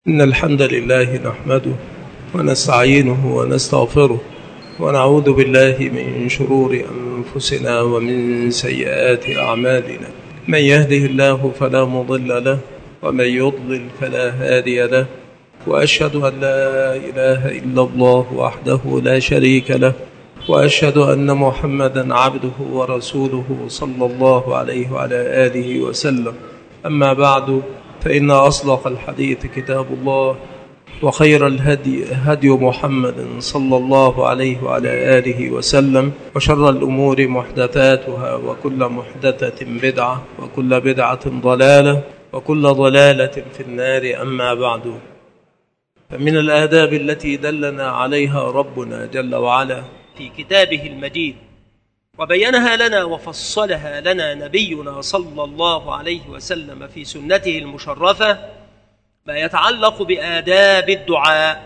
إن الحمد لله نحمده ونستعينه ونستغفره ونعوذ بالله من شرور أنفسنا ومن سيئات أعمالنا. من يهده الله فلا مضل له ومن يضلل فلا هادي له، وأشهد أن لا إله إلا الله وحده لا شريك له، وأشهد أن محمدا عبده ورسوله صلى الله عليه وعلى آله وسلم. أما بعد، فإن أصدق الحديث كتاب الله، وخير الهدي هدي محمد صلى الله عليه وعلى آله وسلم، وشر الأمور محدثاتها، وكل محدثة بدعة، وكل بدعة ضلالة، وكل ضلالة في النار. أما بعد، فمن الآداب التي دلنا عليها ربنا جل وعلا في كتابه المجيد وبينها لنا وفصلها لنا نبينا صلى الله عليه وسلم في سنته المشرفة ما يتعلق بآداب الدعاء.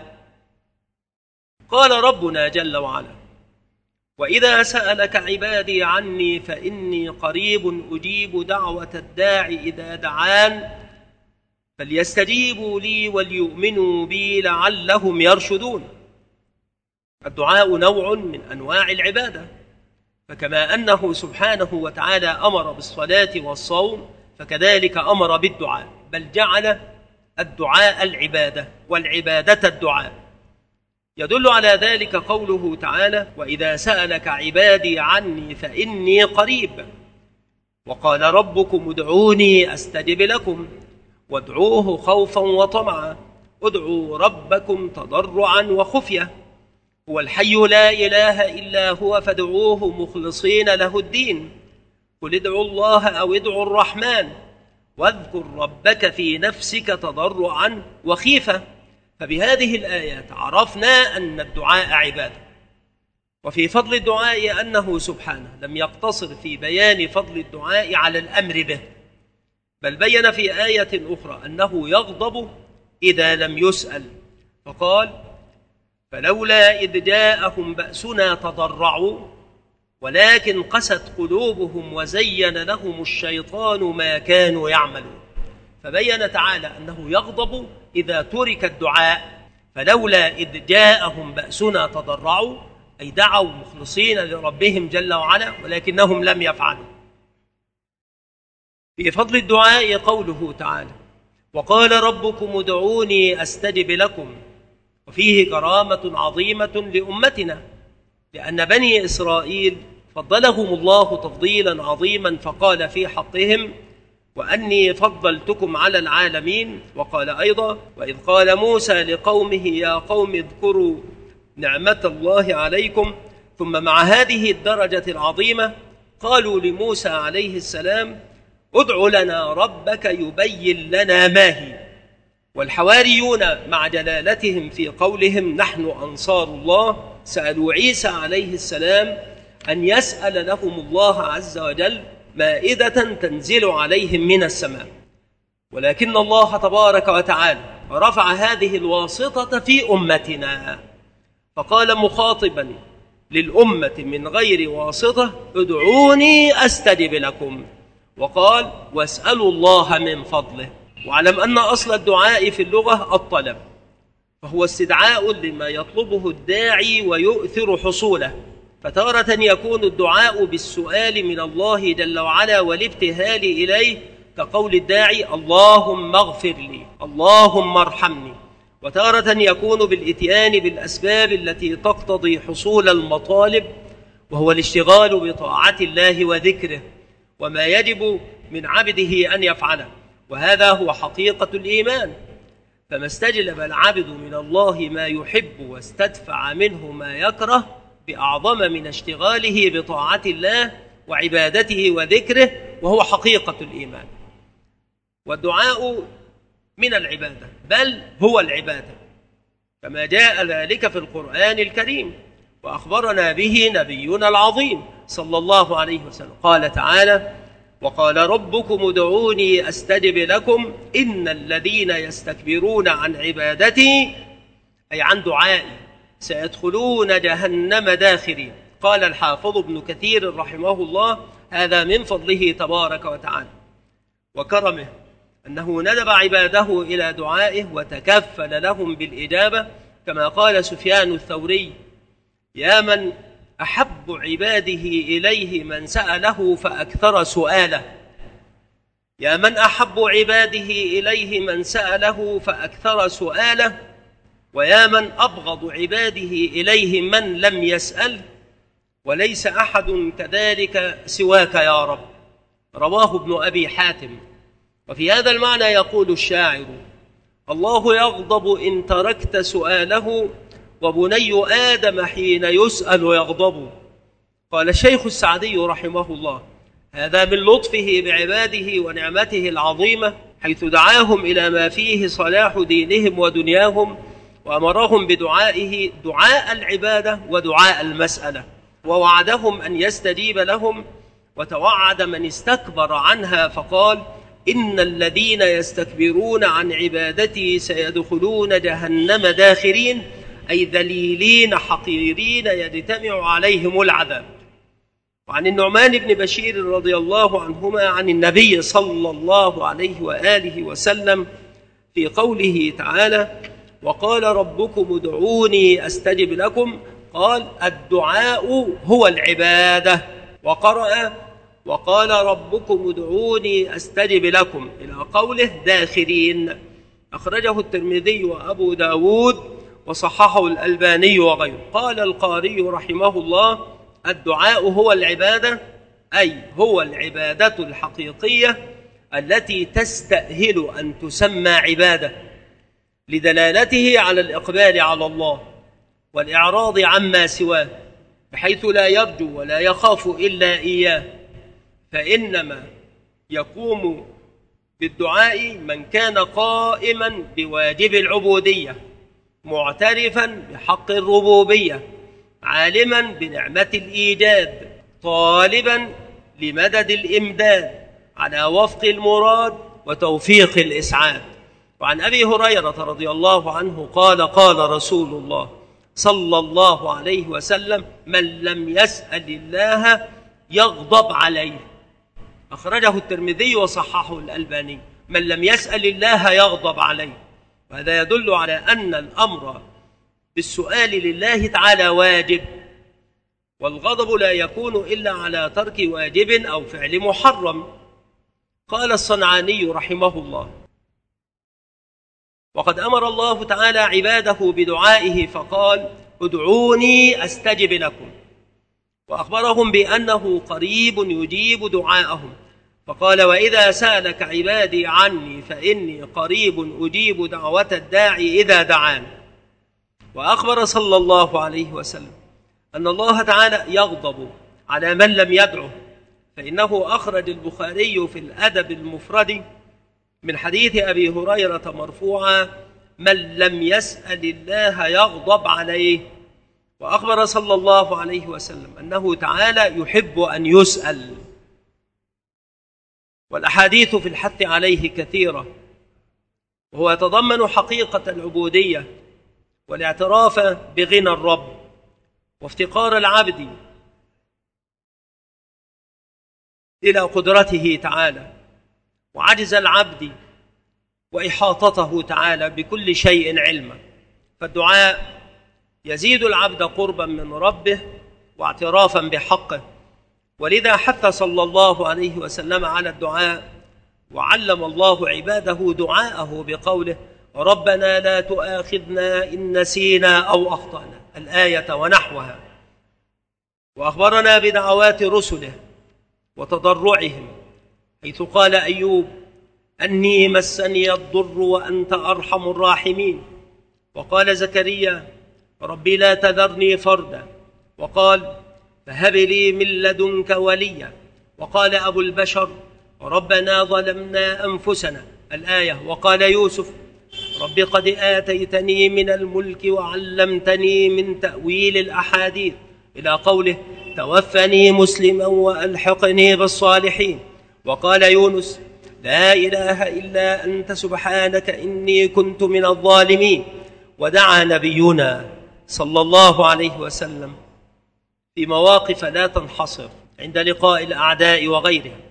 قال ربنا جل وعلا: وإذا سألك عبادي عني فإني قريب أجيب دعوة الداع إذا دعان فليستجيبوا لي وليؤمنوا بي لعلهم يرشدون. الدعاء نوع من أنواع العبادة، فكما أنه سبحانه وتعالى أمر بالصلاة والصوم فكذلك أمر بالدعاء، بل جعل الدعاء العبادة والعبادة الدعاء. يدل على ذلك قوله تعالى: وإذا سألك عبادي عني فإني قريب، وقال ربكم ادعوني أستجب لكم وادعوه خوفا وطمعا ادعوا ربكم تضرعا وخفية هو الحي لا إله إلا هو فادعوه مخلصين له الدين قل ادعوا الله أو ادعوا الرحمن واذكر ربك في نفسك تضرعا وخيفة. فبهذه الآيات عرفنا أن الدعاء عبادة. وفي فضل الدعاء أنه سبحانه لم يقتصر في بيان فضل الدعاء على الأمر به، بل بين في آية أخرى أنه يغضب إذا لم يسأل، فقال: فلولا إذ جاءهم بأسنا تضرعوا ولكن قست قلوبهم وزين لهم الشيطان ما كانوا يعملون. فبين تعالى أنه يغضب إذا ترك الدعاء. فلولا إذ جاءهم بأسنا تضرعوا أي دعوا مخلصين لربهم جل وعلا ولكنهم لم يفعلوا. في فضل الدعاء قوله تعالى: وقال ربكم ادعوني أستجب لكم. وفيه كرامة عظيمة لأمتنا، لأن بني إسرائيل فضلهم الله تفضيلا عظيما، فقال في حقهم: وأني فضلتكم على العالمين. وقال أيضا: وإذ قال موسى لقومه يا قوم اذكروا نعمة الله عليكم. ثم مع هذه الدرجة العظيمة قالوا لموسى عليه السلام: ادع لنا ربك يبين لنا ما هي. والحواريون مع جلالتهم في قولهم نحن أنصار الله سألوا عيسى عليه السلام أن يسأل لهم الله عز وجل مائدة تنزل عليهم من السماء، ولكن الله تبارك وتعالى رفع هذه الواسطة في أمتنا، فقال مخاطبا للأمة من غير واسطة: ادعوني أستجب لكم. وقال: واسألوا الله من فضله. واعلم أن أصل الدعاء في اللغة الطلب، فهو استدعاء لما يطلبه الداعي ويؤثر حصوله. فتارة يكون الدعاء بالسؤال من الله جل وعلا والابتهال إليه كقول الداعي: اللهم اغفر لي، اللهم ارحمني. وتارة يكون بالإتيان بالأسباب التي تقتضي حصول المطالب، وهو الاشتغال بطاعة الله وذكره وما يجب من عبده أن يفعله، وهذا هو حقيقة الإيمان. فما استجلب العبد من الله ما يحب واستدفع منه ما يكره بأعظم من اشتغاله بطاعة الله وعبادته وذكره، وهو حقيقة الإيمان. والدعاء من العبادة، بل هو العبادة، كما جاء ذلك في القرآن الكريم وأخبرنا به نبينا العظيم صلى الله عليه وسلم. قال تعالى: وقال ربكم ادعوني أستجب لكم إن الذين يستكبرون عن عبادتي أي عن دعائي سيدخلون جهنم داخرين. قال الحافظ ابن كثير رحمه الله: هذا من فضله تبارك وتعالى وكرمه أنه ندب عباده إلى دعائه وتكفل لهم بالإجابة، كما قال سفيان الثوري: يا من أحب عباده إليه من سأله فأكثر سؤاله، يا من أحب عباده إليه من سأله فأكثر سؤاله، ويا من أبغض عباده إليه من لم يسأل، وليس أحد كذلك سواك يا رب. رواه ابن أبي حاتم. وفي هذا المعنى يقول الشاعر: الله يغضب إن تركت سؤاله، وبني آدم حين يسأل يغضب. قال الشيخ السعدي رحمه الله: هذا من لطفه بعباده ونعمته العظيمة، حيث دعاهم إلى ما فيه صلاح دينهم ودنياهم، وأمرهم بدعائه دعاء العبادة ودعاء المسألة، ووعدهم أن يستجيب لهم، وتوعد من استكبر عنها فقال: إن الذين يستكبرون عن عبادتي سيدخلون جهنم داخرين، أي ذليلين حقيرين يجتمع عليهم العذاب. وعن النعمان بن بشير رضي الله عنهما عن النبي صلى الله عليه وآله وسلم في قوله تعالى: وقال ربكم ادعوني أستجب لكم، قال: الدعاء هو العبادة. وقرأ: وقال ربكم ادعوني أستجب لكم إلى قوله داخرين. أخرجه الترمذي وأبو داود وصححه الألباني وغيره. قال القاري رحمه الله: الدعاء هو العبادة، أي هو العبادة الحقيقية التي تستأهل أن تسمى عبادة، لدلالته على الإقبال على الله والإعراض عما سواه، بحيث لا يرجو ولا يخاف إلا إياه. فإنما يقوم بالدعاء من كان قائما بواجب العبودية، معترفا بحق الربوبية، عالما بنعمة الإيجاد، طالبا لمدد الإمداد على وفق المراد وتوفيق الإسعاد. وعن أبي هريرة رضي الله عنه قال: قال رسول الله صلى الله عليه وسلم: من لم يسأل الله يغضب عليه. أخرجه الترمذي وصححه الألباني. من لم يسأل الله يغضب عليه. وهذا يدل على أن الأمر بالسؤال لله تعالى واجب، والغضب لا يكون إلا على ترك واجب أو فعل محرم. قال الصنعاني رحمه الله: وقد أمر الله تعالى عباده بدعائه فقال: ادعوني أستجب لكم، وأخبرهم بأنه قريب يجيب دعاءهم فقال: وإذا سألك عبادي عني فإني قريب أجيب دعوة الداعي إذا دعان. وأخبر صلى الله عليه وسلم أن الله تعالى يغضب على من لم يدعه، فإنه أخرج البخاري في الأدب المفرد من حديث أبي هريرة مرفوعا: من لم يسأل الله يغضب عليه. وأخبر صلى الله عليه وسلم أنه تعالى يحب أن يسأل. والأحاديث في الحث عليه كثيرة، وهو يتضمن حقيقة العبودية والاعتراف بغنى الرب وافتقار العبد إلى قدرته تعالى، وعجز العبد وإحاطته تعالى بكل شيء علما. فالدعاء يزيد العبد قربا من ربه واعترافا بحقه، ولذا حث صلى الله عليه وسلم على الدعاء، وعلم الله عباده دعاءه بقوله: ربنا لا تؤاخذنا إن نسينا أو أخطأنا، الآية ونحوها. وأخبرنا بدعوات رسله وتضرعهم، حيث قال أيوب: أني مسني الضر وأنت أرحم الراحمين. وقال زكريا: ربي لا تذرني فردا. وقال: فهب لي من لدنك وليا. وقال أبو البشر: ربنا ظلمنا أنفسنا، الآية. وقال يوسف: رب قد آتيتني من الملك وعلمتني من تأويل الأحاديث، إلى قوله: توفني مسلما وألحقني بالصالحين. وقال يونس: لا إله إلا أنت سبحانك إني كنت من الظالمين. ودعا نبينا صلى الله عليه وسلم في مواقف لا تنحصر عند لقاء الأعداء وغيرهم،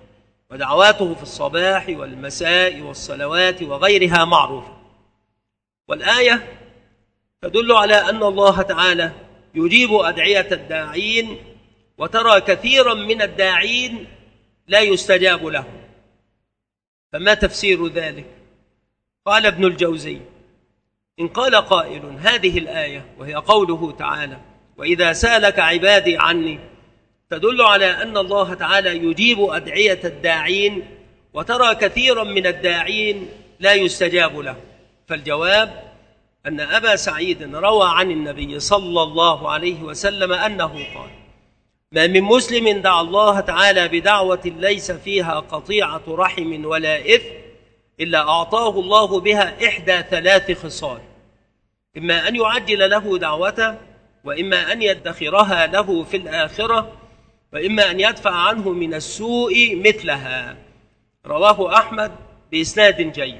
ودعواته في الصباح والمساء والصلوات وغيرها معروفة. والآية تدل على أن الله تعالى يجيب أدعية الداعين، وترى كثيرا من الداعين لا يستجاب له. فما تفسير ذلك؟ قال ابن الجوزي: إن قال قائل هذه الآية وهي قوله تعالى: وإذا سألك عبادي عني، تدل على أن الله تعالى يجيب أدعية الداعين، وترى كثيرا من الداعين لا يستجاب له. فالجواب أن أبا سعيد روى عن النبي صلى الله عليه وسلم أنه قال: ما من مسلم دعا الله تعالى بدعوة ليس فيها قطيعة رحم ولا إثم إلا أعطاه الله بها إحدى ثلاث خصال: إما أن يعجل له دعوته، وإما أن يدخرها له في الآخرة، وإما أن يدفع عنه من السوء مثلها. رواه أحمد بإسناد جيد.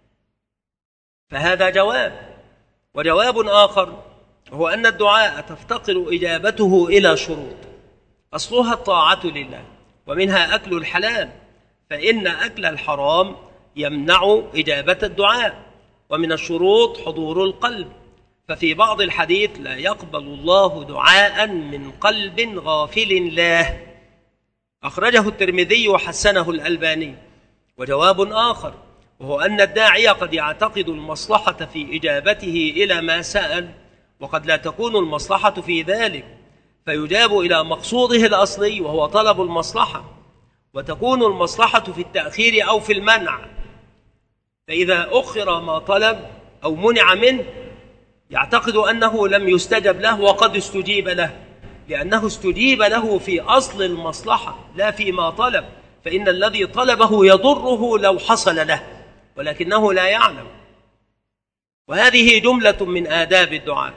فهذا جواب. وجواب آخر هو أن الدعاء تفتقر إجابته إلى شروط، أصلها الطاعة لله، ومنها أكل الحلال، فإن أكل الحرام يمنع إجابة الدعاء. ومن الشروط حضور القلب، ففي بعض الحديث: لا يقبل الله دعاء من قلب غافل له. أخرجه الترمذي وحسنه الألباني. وجواب آخر وهو أن الداعي قد يعتقد المصلحة في إجابته إلى ما سأل، وقد لا تكون المصلحة في ذلك، فيجاب إلى مقصوده الأصلي وهو طلب المصلحة، وتكون المصلحة في التأخير أو في المنع. فإذا أخر ما طلب أو منع منه يعتقد أنه لم يستجب له وقد استجيب له، لأنه استجيب له في أصل المصلحة لا فيما طلب، فإن الذي طلبه يضره لو حصل له ولكنه لا يعلم. وهذه جملة من آداب الدعاء.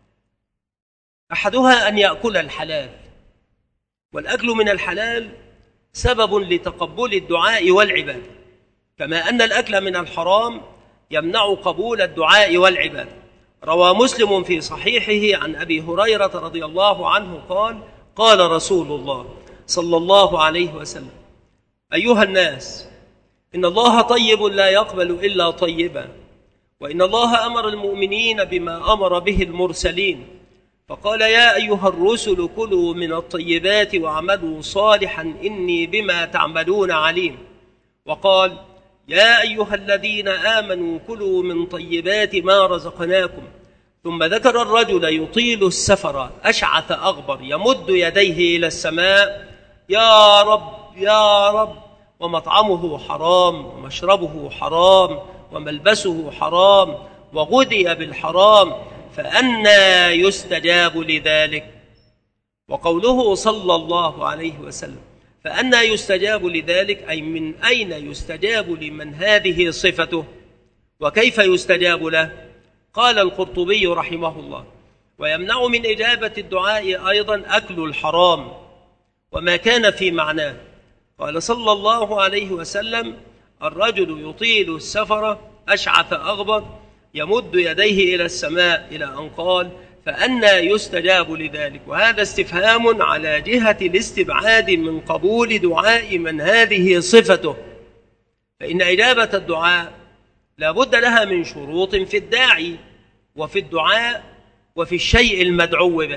أحدها أن يأكل الحلال، والأكل من الحلال سبب لتقبل الدعاء والعبادة، كما أن الأكل من الحرام يمنع قبول الدعاء والعبادة. روى مسلم في صحيحه عن أبي هريرة رضي الله عنه قال: قال رسول الله صلى الله عليه وسلم: أيها الناس، إن الله طيب لا يقبل إلا طيبا، وإن الله أمر المؤمنين بما أمر به المرسلين، فقال: يا أيها الرسل كلوا من الطيبات واعملوا صالحا إني بما تعملون عليم. وقال: يا أيها الذين آمنوا كلوا من طيبات ما رزقناكم. ثم ذكر الرجل يطيل السفر أشعث أغبر يمد يديه إلى السماء: يا رب يا رب، ومطعمه حرام ومشربه حرام وملبسه حرام وغذي بالحرام، فأنى يستجاب لذلك؟ وقوله صلى الله عليه وسلم فأنى يستجاب لذلك، أي من أين يستجاب لمن هذه صفته، وكيف يستجاب له؟ قال القرطبي رحمه الله: ويمنع من إجابة الدعاء أيضا أكل الحرام وما كان في معناه. قال صلى الله عليه وسلم: الرجل يطيل السفر أشعث أغبر يمد يديه إلى السماء، إلى أن قال: فأنى يستجاب لذلك؟ وهذا استفهام على جهة الاستبعاد من قبول دعاء من هذه صفته، فإن إجابة الدعاء لا بد لها من شروط في الداعي وفي الدعاء وفي الشيء المدعو به.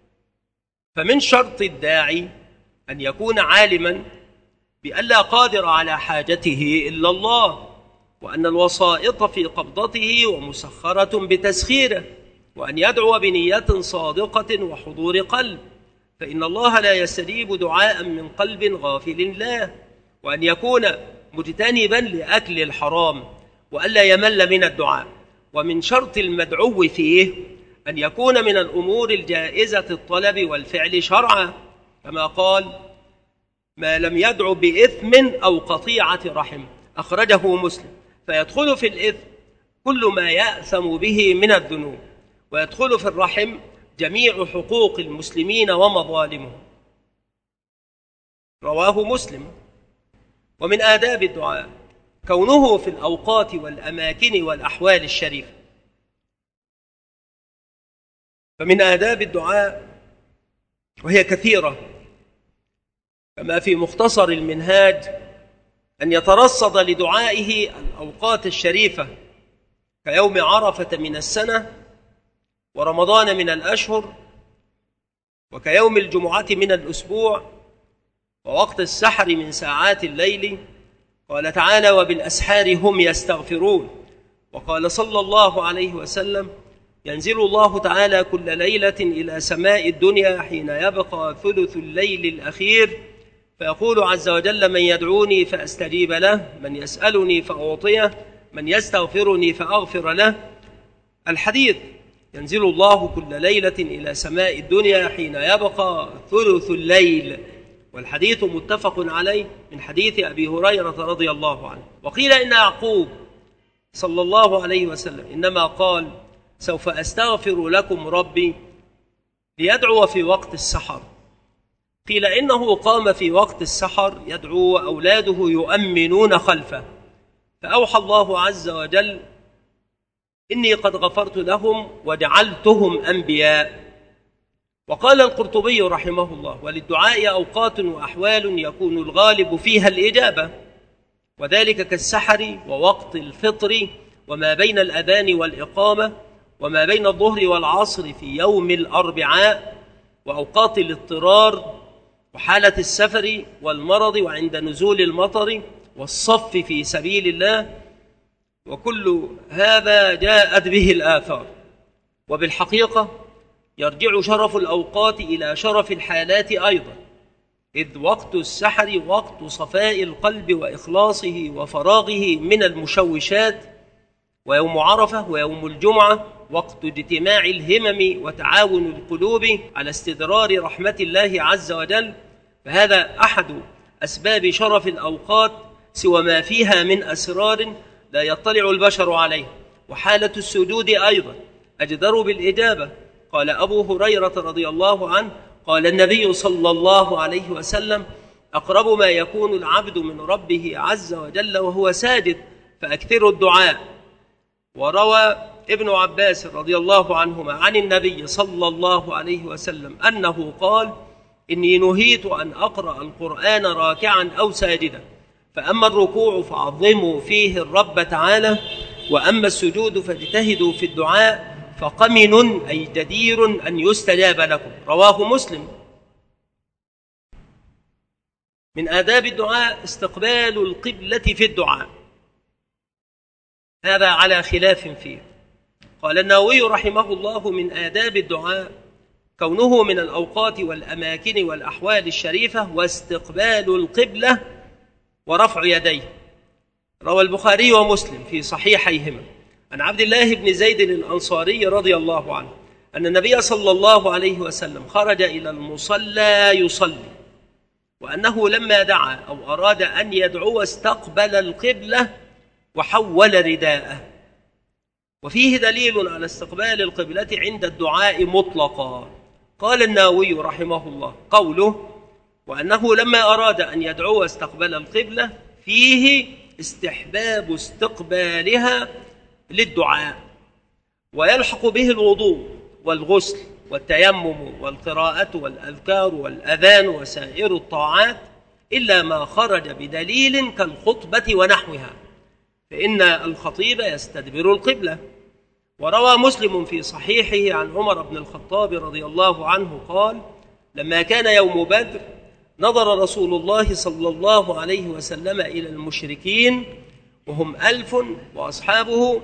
فمن شرط الداعي أن يكون عالما بأن لا قادر على حاجته إلا الله، وأن الوسائط في قبضته ومسخرة بتسخيره، وأن يدعو بنية صادقة وحضور قلب، فإن الله لا يستجيب دعاء من قلب غافل له، وأن يكون مجتنبا لأكل الحرام وألا يمل من الدعاء. ومن شرط المدعو فيه أن يكون من الأمور الجائزة الطلب والفعل شرعا، كما قال: ما لم يدعو بإثم أو قطيعة رحم. أخرجه مسلم. فيدخل في الإثم كل ما يأثم به من الذنوب، ويدخل في الرحم جميع حقوق المسلمين ومظالمهم. رواه مسلم. ومن آداب الدعاء كونه في الأوقات والأماكن والأحوال الشريفة. فمن آداب الدعاء، وهي كثيرة كما في مختصر المنهاج أن يترصد لدعائه الأوقات الشريفة كيوم عرفة من السنة، ورمضان من الأشهر، وكيوم الجمعة من الأسبوع، ووقت السحر من ساعات الليل. قال تعالى: وبالأسحار هم يستغفرون. وقال صلى الله عليه وسلم: ينزل الله تعالى كل ليلة إلى سماء الدنيا حين يبقى ثلث الليل الأخير، فيقول عز وجل: من يدعوني فأستجيب له، من يسألني فأعطيه، من يستغفرني فأغفر له. الحديث: ينزل الله كل ليلة إلى سماء الدنيا حين يبقى ثلث الليل، والحديث متفق عليه من حديث أبي هريرة رضي الله عنه. وقيل إن يعقوب صلى الله عليه وسلم إنما قال: سوف أستغفر لكم ربي، ليدعو في وقت السحر. قيل إنه قام في وقت السحر يدعو وأولاده يؤمنون خلفه، فأوحى الله عز وجل: إني قد غفرت لهم وجعلتهم أنبياء. وقال القرطبي رحمه الله: وللدعاء أوقات وأحوال يكون الغالب فيها الإجابة، وذلك كالسحر ووقت الفطر وما بين الأذان والإقامة وما بين الظهر والعصر في يوم الأربعاء، وأوقات الاضطرار وحالة السفر والمرض وعند نزول المطر والصف في سبيل الله. وكل هذا جاءت به الآثار. وبالحقيقة يرجع شرف الأوقات إلى شرف الحالات أيضا، إذ وقت السحر وقت صفاء القلب وإخلاصه وفراغه من المشوشات، ويوم عرفة ويوم الجمعة وقت اجتماع الهمم وتعاون القلوب على استدرار رحمة الله عز وجل. فهذا أحد أسباب شرف الأوقات، سوى ما فيها من أسرار لا يطلع البشر عليه. وحالة السجود أيضا أجدر بالإجابة. قال أبو هريرة رضي الله عنه: قال النبي صلى الله عليه وسلم: أقرب ما يكون العبد من ربه عز وجل وهو ساجد، فأكثروا الدعاء. وروى ابن عباس رضي الله عنهما عن النبي صلى الله عليه وسلم أنه قال: إني نهيت أن أقرأ القرآن راكعا أو ساجدا، فأما الركوع فعظموا فيه الرب تعالى، وأما السجود فاجتهدوا في الدعاء، فقمن أي جدير أن يستجاب لكم. رواه مسلم. من آداب الدعاء استقبال القبلة في الدعاء، هذا على خلاف فيه. قال النووي رحمه الله: من آداب الدعاء كونه من الأوقات والأماكن والأحوال الشريفة، واستقبال القبلة ورفع يديه. روى البخاري ومسلم في صحيحيهما عن عبد الله بن زيد الأنصاري رضي الله عنه أن النبي صلى الله عليه وسلم خرج إلى المصلى يصلي، وأنه لما دعا أو أراد أن يدعو استقبل القبلة وحول رداءه. وفيه دليل على استقبال القبلة عند الدعاء مطلقا. قال النووي رحمه الله: قوله وأنه لما أراد أن يدعو استقبل القبلة فيه استحباب استقبالها للدعاء، ويلحق به الوضوء والغسل والتيمم والقراءة والأذكار والأذان وسائر الطاعات، إلا ما خرج بدليل كالخطبة ونحوها، فإن الخطيب يستدبر القبلة. وروى مسلم في صحيحه عن عمر بن الخطاب رضي الله عنه قال: لما كان يوم بدر نظر رسول الله صلى الله عليه وسلم إلى المشركين وهم 1000 وأصحابه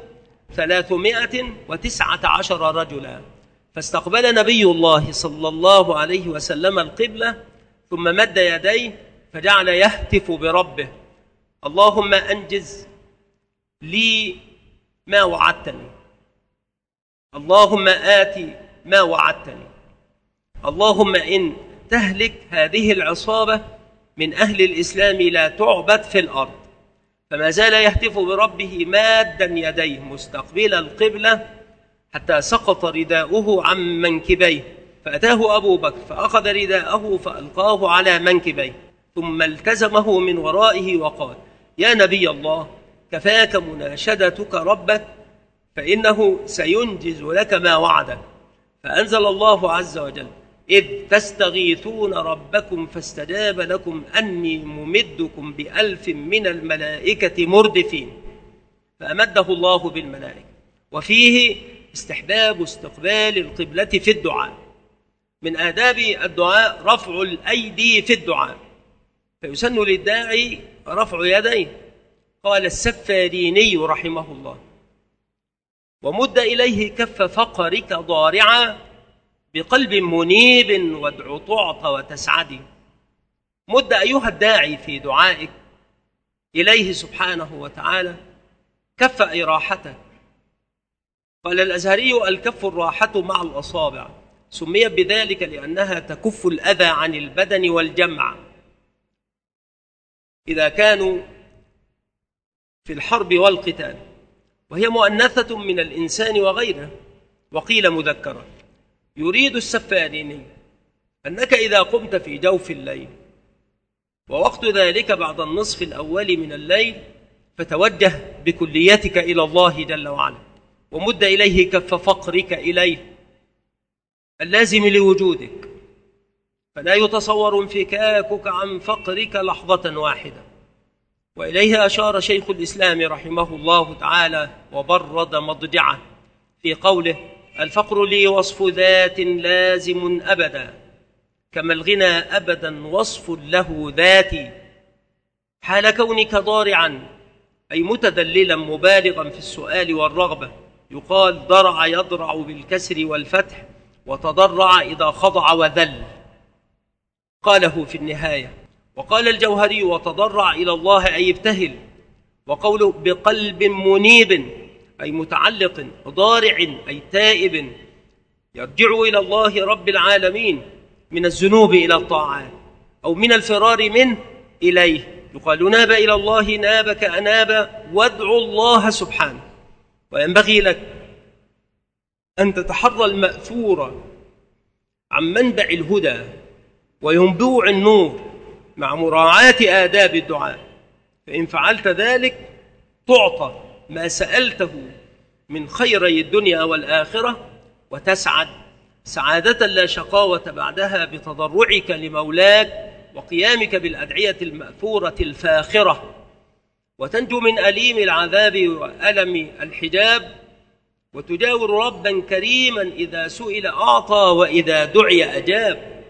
319 رجلا، فاستقبل نبي الله صلى الله عليه وسلم القبلة، ثم مد يديه فجعل يهتف بربه: اللهم أنجز لي ما وعدتني، اللهم آتي ما وعدتني، اللهم إن تهلك هذه العصابة من أهل الإسلام لا تعبد في الأرض. فما زال يهتف بربه مادا يديه مستقبل القبلة حتى سقط رداؤه عن منكبيه، فأتاه أبو بكر فأخذ رداءه فألقاه على منكبيه، ثم التزمه من ورائه وقال: يا نبي الله، كفاك مناشدتك ربك، فإنه سينجز لك ما وعدك. فأنزل الله عز وجل: إذ تستغيثون ربكم فاستجاب لكم أني ممدكم ب1000 من الملائكة مردفين، فأمده الله بالملائكة. وفيه استحباب استقبال القبلة في الدعاء. من آداب الدعاء رفع الأيدي في الدعاء، فيسن للداعي رفع يديه. قال السفاريني رحمه الله: ومد إليه كف فقرك ضارعا بقلب منيب وادع تعطى وتسعدي. مد أيها الداعي في دعائك إليه سبحانه وتعالى كف أي راحتك. قال الأزهري: الكف الراحة مع الأصابع، سميت بذلك لأنها تكف الأذى عن البدن والجمع إذا كانوا في الحرب والقتال، وهي مؤنثة من الإنسان وغيره، وقيل مذكرة. يريد السفاريني أنك إذا قمت في جوف الليل ووقت ذلك بعد النصف الأول من الليل فتوجه بكليتك إلى الله جل وعلا، ومد إليه كف فقرك إليه اللازم لوجودك، فلا يتصور انفكاكك عن فقرك لحظة واحدة. وإليه أشار شيخ الإسلام رحمه الله تعالى وبرد مضجعه في قوله: الفقر لي وصف ذات لازم أبدا، كما الغنى أبدا وصف له ذاتي. حال كونك ضارعا أي متدللا مبالغا في السؤال والرغبة، يقال ضرع يضرع بالكسر والفتح، وتضرع إذا خضع وذل. قاله في النهاية. وقال الجوهري: وتضرع إلى الله أي ابتهل. وقوله بقلب منيب أي متعلق، ضارع أي تائب يرجع إلى الله رب العالمين من الذنوب إلى الطاعات، أو من الفرار منه إليه. يقال ناب إلى الله نابك أناب، وادعو الله سبحانه. وينبغي لك أن تتحرى المأثور عن منبع الهدى وينبوع النور مع مراعاة آداب الدعاء، فإن فعلت ذلك تعطى ما سألته من خيري الدنيا والآخرة، وتسعد سعادة لا شقاوة بعدها بتضرعك لمولاك وقيامك بالأدعية المأثورة الفاخرة، وتنجو من أليم العذاب وألم الحجاب، وتجاور ربا كريما إذا سئل أعطى وإذا دعي أجاب.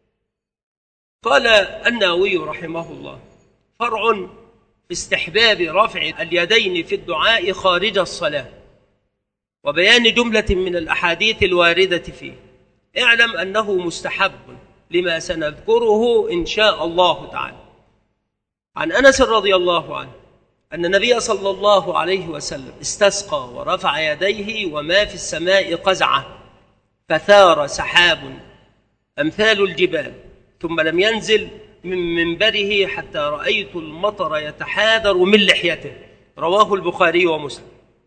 قال النووي رحمه الله: فرع في استحباب رفع اليدين في الدعاء خارج الصلاة، وبيان جملة من الأحاديث الواردة فيه. اعلم أنه مستحب لما سنذكره إن شاء الله تعالى. عن أنس رضي الله عنه أن النبي صلى الله عليه وسلم استسقى ورفع يديه وما في السماء قزعة، فثار سحاب أمثال الجبال، ثم لم ينزل من منبره حتى رأيت المطر يتحاذر من لحيته. رواه البخاري ومسلم.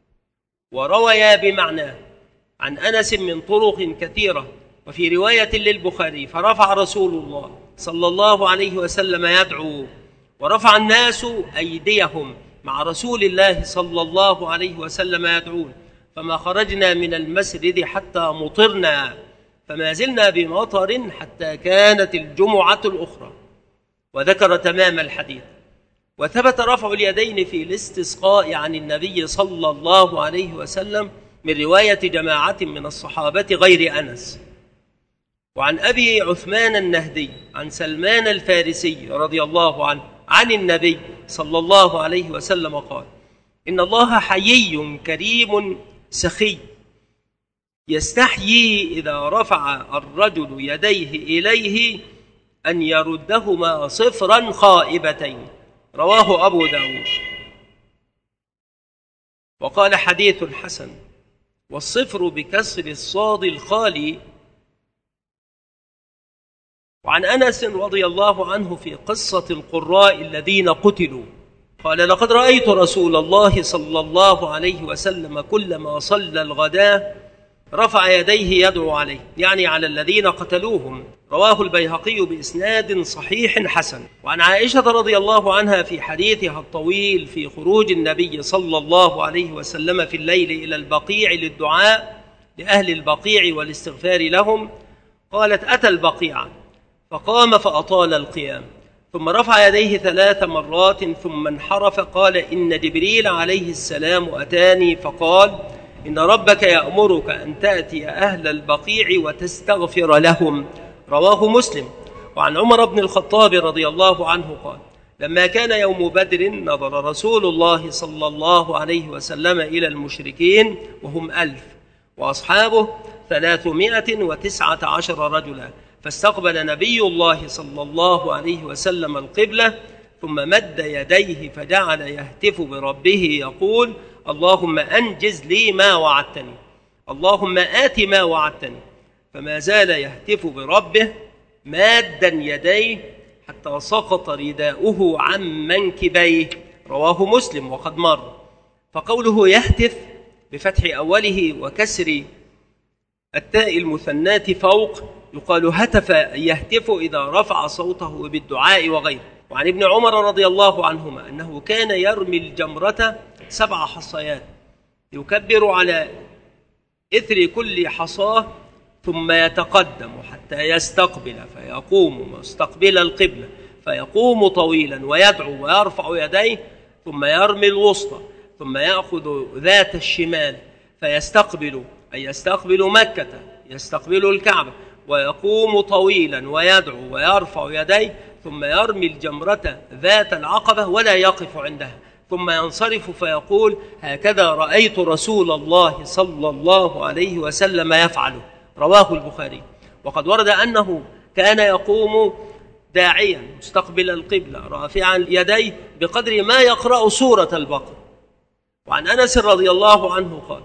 ورويا بمعناه عن أنس من طرق كثيرة، وفي رواية للبخاري: فرفع رسول الله صلى الله عليه وسلم يدعو، ورفع الناس أيديهم مع رسول الله صلى الله عليه وسلم يدعون، فما خرجنا من المسجد حتى مطرنا، فما زلنا بمطر حتى كانت الجمعة الأخرى. وذكر تمام الحديث. وثبت رفع اليدين في الاستسقاء عن النبي صلى الله عليه وسلم من رواية جماعة من الصحابة غير أنس. وعن أبي عثمان النهدي عن سلمان الفارسي رضي الله عنه عن النبي صلى الله عليه وسلم قال: إن الله حيي كريم سخي، يستحيي إذا رفع الرجل يديه إليه أن يردهما صفرا خائبتين. رواه أبو داود. وقال: حديث حسن، والصفر بكسر الصاد الخالي. وعن أنس رضي الله عنه في قصة القراء الذين قتلوا قال: لقد رأيت رسول الله صلى الله عليه وسلم كلما صلى الغداء رفع يديه يدعو عليه، يعني على الذين قتلوهم. رواه البيهقي بإسناد صحيح حسن. وعن عائشة رضي الله عنها في حديثها الطويل في خروج النبي صلى الله عليه وسلم في الليل إلى البقيع للدعاء لأهل البقيع والاستغفار لهم، قالت: أتى البقيع فقام فأطال القيام، ثم رفع يديه 3 مرات ثم انحرف. قال: إن جبريل عليه السلام أتاني فقال: إن ربك يأمرك أن تأتي أهل البقيع وتستغفر لهم. رواه مسلم. وعن عمر بن الخطاب رضي الله عنه قال: لما كان يوم بدر نظر رسول الله صلى الله عليه وسلم إلى المشركين وهم 1000 وأصحابه 319 رجلا، فاستقبل نبي الله صلى الله عليه وسلم القبلة ثم مد يديه فجعل يهتف بربه يقول: اللهم أنجز لي ما وعدتني، اللهم آت ما وعدتني. فما زال يهتف بربه مادا يديه حتى سقط رداؤه عن منكبيه. رواه مسلم وقد مر. فقوله يهتف بفتح أوله وكسر التاء المثنات فوق يقال هتف يهتف إذا رفع صوته بالدعاء وغيره. وعن ابن عمر رضي الله عنهما أنه كان يرمي الجمرة 7 حصيات يكبر على إثر كل حصاه ثم يتقدم حتى يستقبل فيقوم مستقبل القبلة فيقوم طويلا ويدعو ويرفع يديه ثم يرمي الوسطى ثم يأخذ ذات الشمال فيستقبل أي يستقبل مكة يستقبل الكعبة ويقوم طويلا ويدعو ويرفع يديه ثم يرمي الجمرة ذات العقبة ولا يقف عندها ثم ينصرف فيقول: هكذا رأيت رسول الله صلى الله عليه وسلم يفعله. رواه البخاري. وقد ورد أنه كان يقوم داعيا مستقبل القبلة رافعا يديه بقدر ما يقرأ سورة البقرة. وعن أنس رضي الله عنه قال: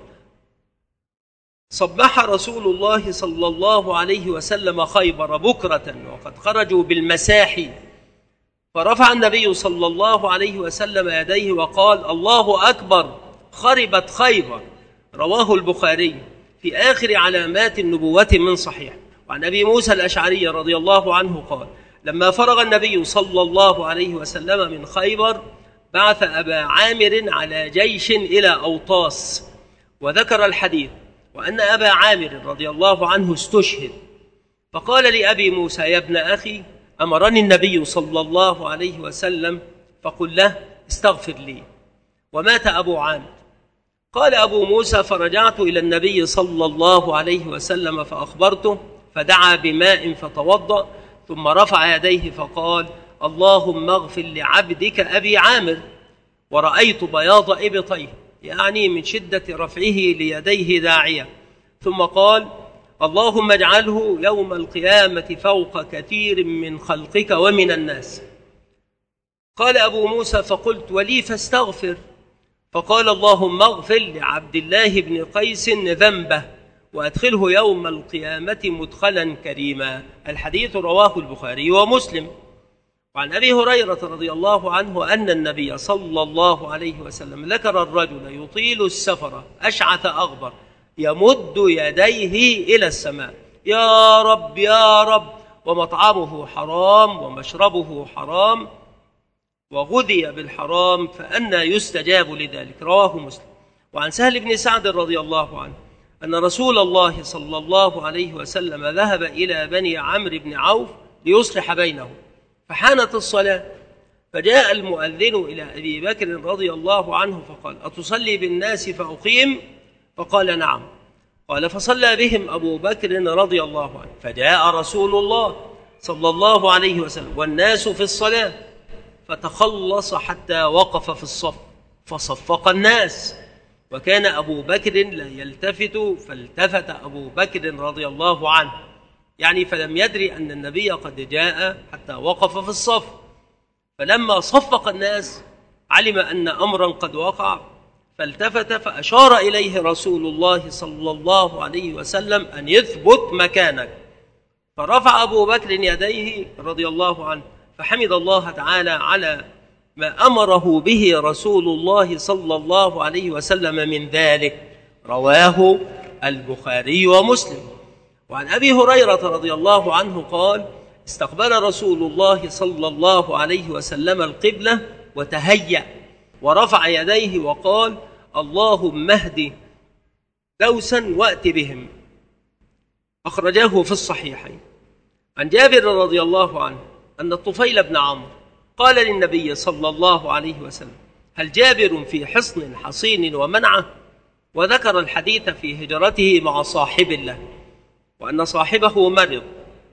صبح رسول الله صلى الله عليه وسلم خيبر بكرة وقد خرجوا بالمساحي، فرفع النبي صلى الله عليه وسلم يديه وقال: الله أكبر خربت خيبر. رواه البخاري في آخر علامات النبوة من صحيح. وعن أبي موسى الأشعري رضي الله عنه قال: لما فرغ النبي صلى الله عليه وسلم من خيبر بعث أبا عامر على جيش إلى أوطاس، وذكر الحديث وأن أبا عامر رضي الله عنه استشهد، فقال لأبي موسى: يا ابن أخي، أمرني النبي صلى الله عليه وسلم فقل له استغفر لي. ومات أبو عامر. قال أبو موسى: فرجعت إلى النبي صلى الله عليه وسلم فأخبرته، فدعا بماء فتوضأ ثم رفع يديه فقال: اللهم اغفر لعبدك أبي عامر. ورأيت بياض إبطيه، يعني من شدة رفعه ليديه داعية. ثم قال: اللهم اجعله يوم القيامة فوق كثير من خلقك ومن الناس. قال أبو موسى: فقلت: ولي فاستغفر. فقال: اللهم اغفر لعبد الله بن قيس ذنبه وأدخله يوم القيامة مدخلا كريما. الحديث رواه البخاري ومسلم. وعن أبي هريرة رضي الله عنه أن النبي صلى الله عليه وسلم ذكر الرجل يطيل السفر أشعث أغبر يمد يديه إلى السماء: يا رب يا رب، ومطعمه حرام ومشربه حرام وغذي بالحرام، فأنى يستجاب لذلك. رواه مسلم. وعن سهل بن سعد رضي الله عنه أن رسول الله صلى الله عليه وسلم ذهب إلى بني عمرو بن عوف ليصلح بينهم، فحانت الصلاة، فجاء المؤذن إلى أبي بكر رضي الله عنه فقال: أتصلي بالناس فأقيم؟ فقال: نعم. قال: فصلى بهم أبو بكر رضي الله عنه، فجاء رسول الله صلى الله عليه وسلم والناس في الصلاة، فتخلص حتى وقف في الصف فصفق الناس، وكان أبو بكر لا يلتفت، فالتفت أبو بكر رضي الله عنه، يعني فلم يدري أن النبي قد جاء حتى وقف في الصف. فلما صفق الناس علم أن أمرا قد وقع، فالتفت فأشار إليه رسول الله صلى الله عليه وسلم أن يثبت مكانك، فرفع أبو بكر يديه رضي الله عنه فحمد الله تعالى على ما أمره به رسول الله صلى الله عليه وسلم من ذلك. رواه البخاري ومسلم. وعن أبي هريرة رضي الله عنه قال: استقبل رسول الله صلى الله عليه وسلم القبلة وتهيأ ورفع يديه وقال: اللهم اهد دوسا وأت بهم. أخرجاه في الصحيحين عن جابر رضي الله عنه أن الطفيل بن عمرو قال للنبي صلى الله عليه وسلم: هل جابر في حصن حصين ومنعه؟ وذكر الحديث في هجرته مع صاحب له، وأن صاحبه مرض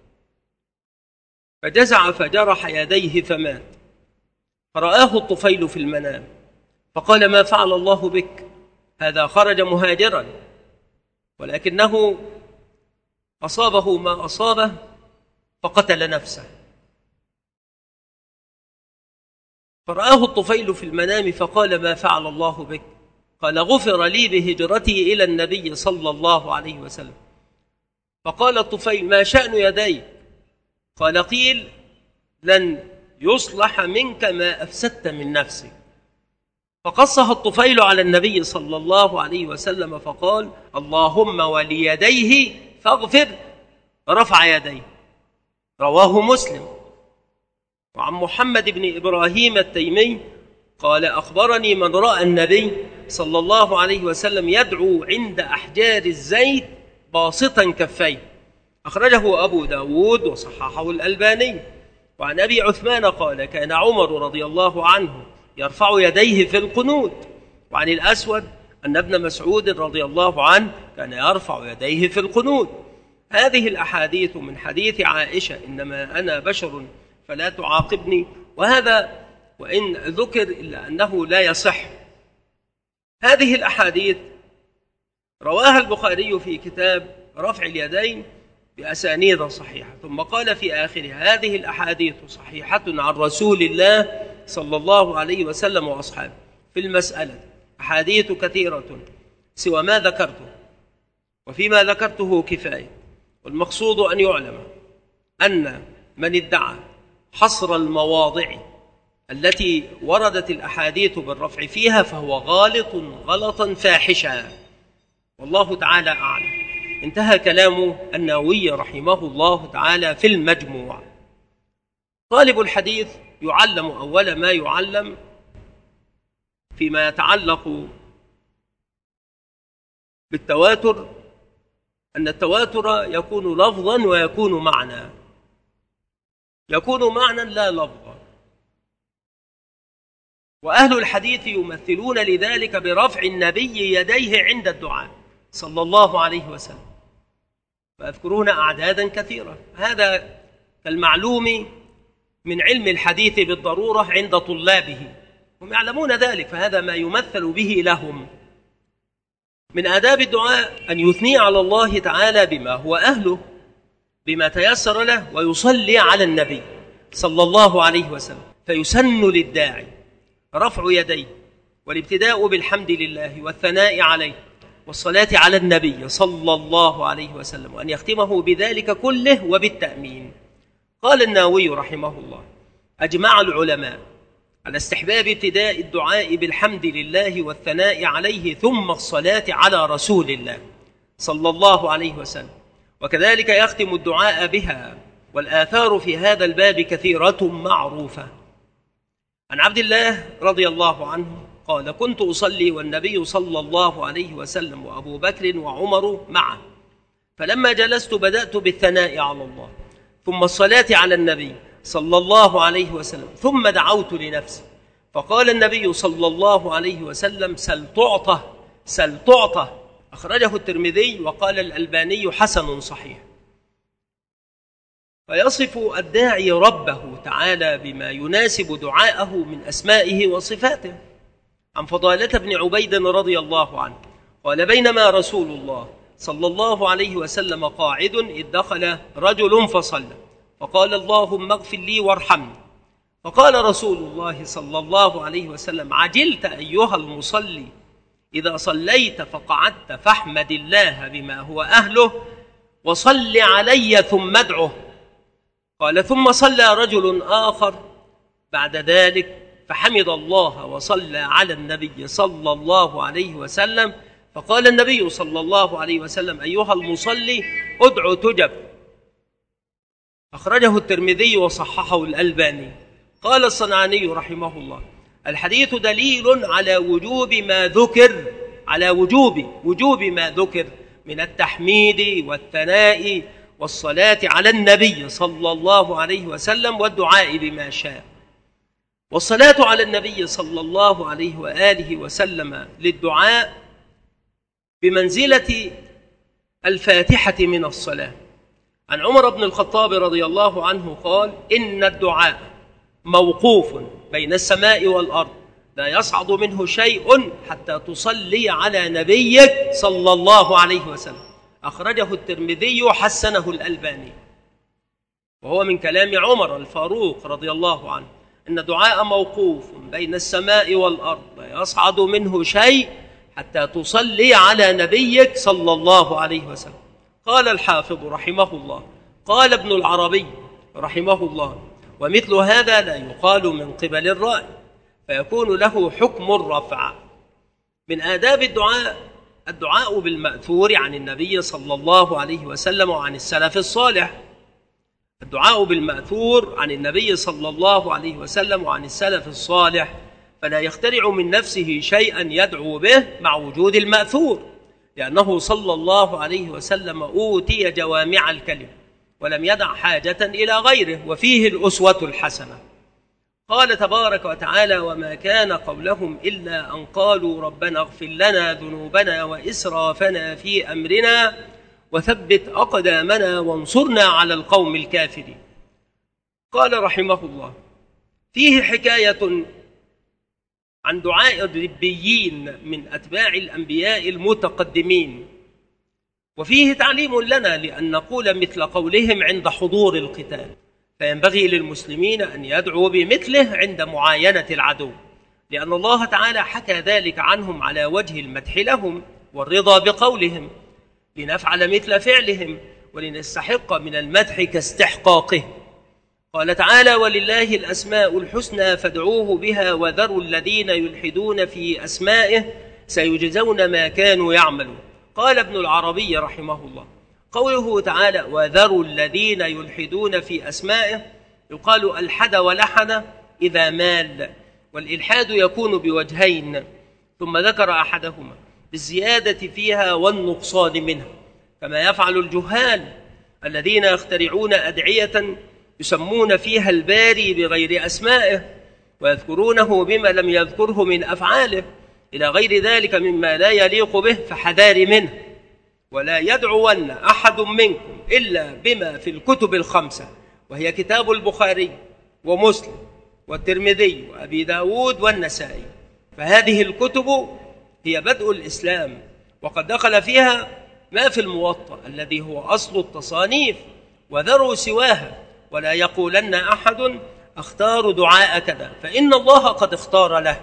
فجزع فجرح يديه فمات، فرآه الطفيل في المنام فقال: ما فعل الله بك؟ هذا خرج مهاجرا ولكنه أصابه ما أصابه فقتل نفسه. فرآه الطفيل في المنام فقال: ما فعل الله بك؟ قال: غفر لي بهجرتي إلى النبي صلى الله عليه وسلم. فقال الطفيل: ما شأن يديك؟ قال: قيل: لن يصلح منك ما أفسدت من نفسك. فقصها الطفيل على النبي صلى الله عليه وسلم فقال: اللهم وليديه فاغفر، رفع يديه. رواه مسلم. وعن محمد بن إبراهيم التيمي قال: أخبرني من رأى النبي صلى الله عليه وسلم يدعو عند أحجار الزيت باسطا كفيه، أخرجه أبو داود وصححه الألباني. وعن أبي عثمان قال: كان عمر رضي الله عنه يرفع يديه في القنوت. وعن الأسود أن ابن مسعود رضي الله عنه كان يرفع يديه في القنوت. هذه الأحاديث من حديث عائشة: إنما أنا بشر فلا تعاقبني، وهذا وإن ذكر إلا أنه لا يصح. هذه الأحاديث رواها البخاري في كتاب رفع اليدين بأسانيد صحيحة، ثم قال في آخر: هذه الأحاديث صحيحة عن رسول الله صلى الله عليه وسلم وأصحابه. في المسألة أحاديث كثيرة سوى ما ذكرته، وفيما ذكرته كفاية. والمقصود أن يعلم أن من ادعى حصر المواضع التي وردت الأحاديث بالرفع فيها فهو غالط غلطا فاحشا، والله تعالى أعلم. انتهى كلام النووي رحمه الله تعالى في المجموع. طالب الحديث يعلم أول ما يعلم فيما يتعلق بالتواتر أن التواتر يكون لفظا ويكون معنى. يكون معنى لا لفظا، وأهل الحديث يمثلون لذلك برفع النبي يديه عند الدعاء صلى الله عليه وسلم، ويذكرون أعدادا كثيرة. هذا كالمعلوم من علم الحديث بالضرورة عند طلابه، هم يعلمون ذلك، فهذا ما يمثل به لهم. من آداب الدعاء أن يثني على الله تعالى بما هو أهله، بما تيسر له، ويصلي على النبي صلى الله عليه وسلم. فيسن للداعي رفع يديه والابتداء بالحمد لله والثناء عليه والصلاة على النبي صلى الله عليه وسلم، وأن يختمه بذلك كله وبالتأمين. قال النووي رحمه الله: أجمع العلماء على استحباب ابتداء الدعاء بالحمد لله والثناء عليه ثم الصلاة على رسول الله صلى الله عليه وسلم، وكذلك يختم الدعاء بها، والآثار في هذا الباب كثيرة معروفة. عن عبد الله رضي الله عنه قال: كنت أصلي والنبي صلى الله عليه وسلم وأبو بكر وعمر معه، فلما جلست بدأت بالثناء على الله ثم الصلاة على النبي صلى الله عليه وسلم، ثم دعوت لنفسي، فقال النبي صلى الله عليه وسلم: سل تعطى سل تعطى. أخرجه الترمذي وقال الألباني حسن صحيح. فيصف الداعي ربه تعالى بما يناسب دعاءه من أسمائه وصفاته. عن فضالة بن عبيد رضي الله عنه قال: بينما رسول الله صلى الله عليه وسلم قاعد إذ دخل رجل فصلى، فقال: اللهم اغفر لي وارحمني. فقال رسول الله صلى الله عليه وسلم: عجلت أيها المصلي، إذا صليت فقعدت فاحمد الله بما هو أهله وصل علي ثم ادعه. قال: ثم صلى رجل آخر بعد ذلك فحمد الله وصلى على النبي صلى الله عليه وسلم، فقال النبي صلى الله عليه وسلم: أيها المصلي ادع تجب. أخرجه الترمذي وصححه الألباني. قال الصنعاني رحمه الله: الحديث دليل على وجوب ما ذكر، على وجوب ما ذكر من التحميد والثناء والصلاة على النبي صلى الله عليه وسلم والدعاء بما شاء. والصلاة على النبي صلى الله عليه وآله وسلم للدعاء بمنزلة الفاتحة من الصلاة. عن عمر بن الخطاب رضي الله عنه قال: إن الدعاء موقوف بين السماء والأرض لا يصعد منه شيء حتى تصلي على نبيك صلى الله عليه وسلم. أخرجه الترمذي وحسنه الألباني. وهو من كلام عمر الفاروق رضي الله عنه إن الدعاء موقوف بين السماء والأرض لا يصعد منه شيء حتى تصلي على نبيك صلى الله عليه وسلم. قال الحافظ رحمه الله: قال ابن العربي رحمه الله: ومثل هذا لا يقال من قبل الرأي فيكون له حكم الرفع. من آداب الدعاء بالمأثور عن النبي صلى الله عليه وسلم وعن السلف الصالح. الدعاء بالمأثور عن النبي صلى الله عليه وسلم وعن السلف الصالح، فلا يخترع من نفسه شيئا يدعو به مع وجود المأثور، لأنه صلى الله عليه وسلم أوتي جوامع الكلم ولم يدع حاجة إلى غيره، وفيه الأسوة الحسنة. قال تبارك وتعالى: وما كان قولهم إلا أن قالوا ربنا اغفر لنا ذنوبنا وإسرافنا في أمرنا وثبت أقدامنا وانصرنا على القوم الكافرين. قال رحمه الله: فيه حكاية عن دعاء الربيين من أتباع الأنبياء المتقدمين، وفيه تعليم لنا لأن نقول مثل قولهم عند حضور القتال، فينبغي للمسلمين أن يدعوا بمثله عند معاينة العدو، لأن الله تعالى حكى ذلك عنهم على وجه المدح لهم والرضا بقولهم، لنفعل مثل فعلهم ولنستحق من المدح كاستحقاقه. قال تعالى: ولله الأسماء الحسنى فادعوه بها وذروا الذين يلحدون في أسمائه سيجزون ما كانوا يعملون. قال ابن العربي رحمه الله: قوله تعالى وذروا الذين يلحدون في أسمائه يقال ألحد ولحن إذا مال، والإلحاد يكون بوجهين، ثم ذكر أحدهما بالزيادة فيها والنقصان منها، كما يفعل الجهال الذين يخترعون أدعية يسمون فيها الباري بغير أسمائه ويذكرونه بما لم يذكره من أفعاله إلى غير ذلك مما لا يليق به، فحذار منه. ولا يدعون أحد منكم إلا بما في الكتب الخمسة، وهي كتاب البخاري ومسلم والترمذي وأبي داود والنسائي، فهذه الكتب هي بدء الإسلام، وقد دخل فيها ما في الموطأ الذي هو أصل التصانيف، وذروا سواها، ولا يقولن أحد اختار دعاء كذا، فإن الله قد اختار له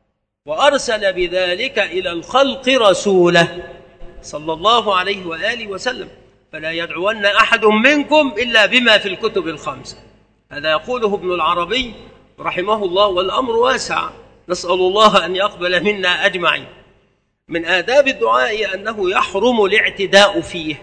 وأرسل بذلك إلى الخلق رسوله صلى الله عليه وآله وسلم، فلا يدعون أحد منكم إلا بما في الكتب الخمسة. هذا يقوله ابن العربي رحمه الله، والأمر واسع، نسأل الله أن يقبل منا أجمعين. من آداب الدعاء أنه يحرم الاعتداء فيه.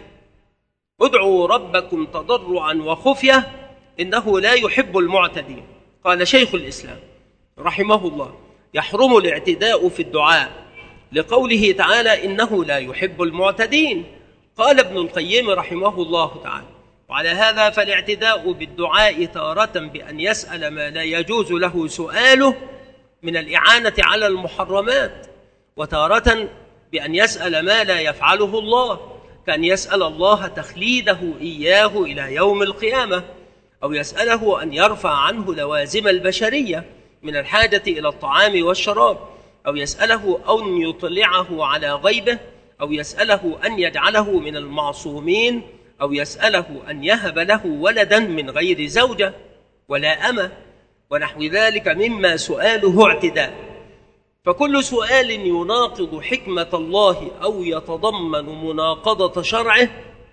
ادعوا ربكم تضرعا وخفية إنه لا يحب المعتدين. قال شيخ الإسلام رحمه الله: يحرم الاعتداء في الدعاء لقوله تعالى إنه لا يحب المعتدين. قال ابن القيم رحمه الله تعالى: وعلى هذا فالاعتداء بالدعاء تارة بأن يسأل ما لا يجوز له سؤاله من الإعانة على المحرمات، وتارة بأن يسأل ما لا يفعله الله، كأن يسأل الله تخليده إياه إلى يوم القيامة، أو يسأله أن يرفع عنه لوازم البشرية من الحاجة إلى الطعام والشراب، أو يسأله أن يطلعه على غيبه، أو يسأله أن يجعله من المعصومين، أو يسأله أن يهب له ولدا من غير زوجة ولا أمة، ونحو ذلك مما سؤاله اعتداء. فكل سؤال يناقض حكمة الله أو يتضمن مناقضة شرعه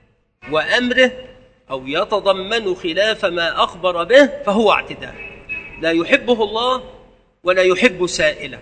وأمره أو يتضمن خلاف ما أخبر به فهو اعتداء، لا يحبه الله ولا يحب سائله.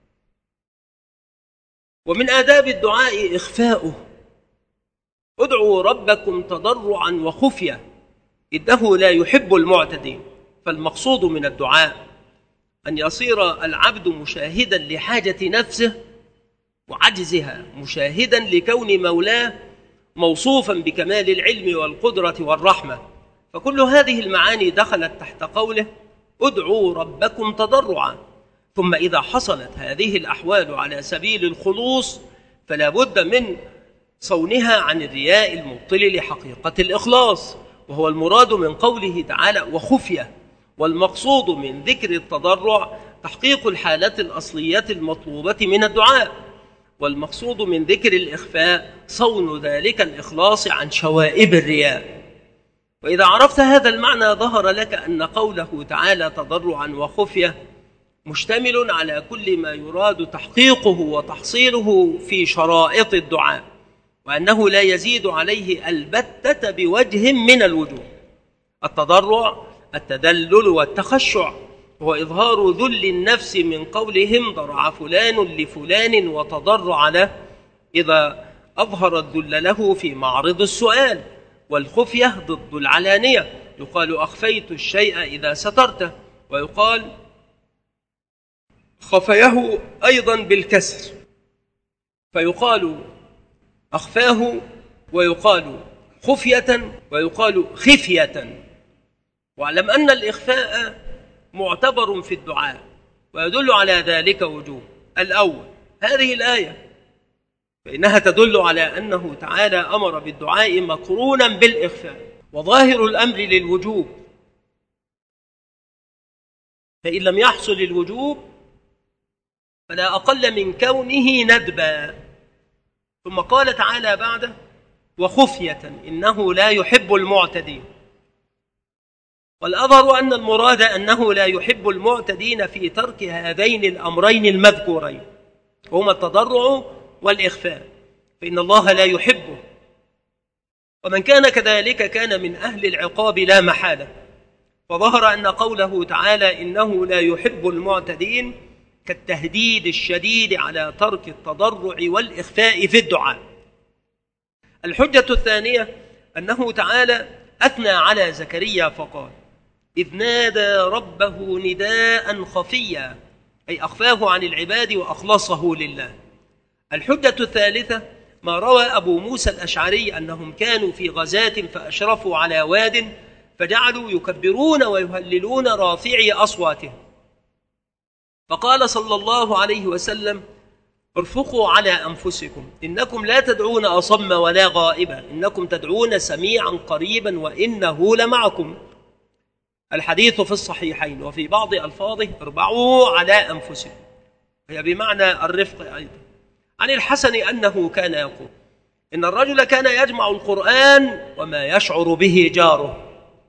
ومن آداب الدعاء إخفاؤه. ادعوا ربكم تضرعا وخفية إنه لا يحب المعتدين. فالمقصود من الدعاء أن يصير العبد مشاهدا لحاجة نفسه وعجزها، مشاهدا لكون مولاه موصوفا بكمال العلم والقدرة والرحمة. فكل هذه المعاني دخلت تحت قوله ادعوا ربكم تضرعا. ثم إذا حصلت هذه الأحوال على سبيل الخلوص فلا بد من صونها عن الرياء المبطل لحقيقة الإخلاص، وهو المراد من قوله تعالى وخفية. والمقصود من ذكر التضرع تحقيق الحالة الأصلية المطلوبة من الدعاء، والمقصود من ذكر الإخفاء صون ذلك الإخلاص عن شوائب الرياء. وإذا عرفت هذا المعنى ظهر لك أن قوله تعالى تضرعا وخفية مشتمل على كل ما يراد تحقيقه وتحصيله في شرائط الدعاء، وأنه لا يزيد عليه البتة بوجه من الوجوه. التضرع التدلل والتخشع، هو إظهار ذل النفس من قولهم ضرع فلان لفلان وتضرع له، إذا أظهر الذل له في معرض السؤال. والخفية ضد العلانية، يقال أخفيت الشيء إذا سترته، ويقال خفيه أيضا بالكسر، فيقال أخفاه ويقال خفية ويقال خفية. واعلم أن الإخفاء معتبر في الدعاء ويدل على ذلك وجوه. الأول هذه الآية فإنها تدل على أنه تعالى أمر بالدعاء مقرونا بالإخفاء، وظاهر الأمر للوجوب، فإن لم يحصل الوجوب فلا أقل من كونه ندبا. ثم قال تعالى بعده وخفية إنه لا يحب المعتدين. والأظهر أن المراد أنه لا يحب المعتدين في ترك هذين الأمرين المذكورين، هما التضرع والإخفاء، فإن الله لا يحبه، ومن كان كذلك كان من أهل العقاب لا محالة. فظهر أن قوله تعالى إنه لا يحب المعتدين كالتهديد الشديد على ترك التضرع والإخفاء في الدعاء. الحجة الثانية أنه تعالى أثنى على زكريا فقال إذ نادى ربه نداء خفيا، أي أخفاه عن العباد وأخلصه لله. الحجة الثالثة ما روى أبو موسى الأشعري أنهم كانوا في غزاة فأشرفوا على واد فجعلوا يكبرون ويهللون رافعي أصواتهم، فقال صلى الله عليه وسلم ارفقوا على أنفسكم إنكم لا تدعون أصم ولا غائبا، إنكم تدعون سميعا قريبا وإنه لمعكم. الحديث في الصحيحين، وفي بعض ألفاظه اربعوا على أنفسكم، هي بمعنى الرفق أيضا. عن الحسن أنه كان يقول إن الرجل كان يجمع القرآن وما يشعر به جاره،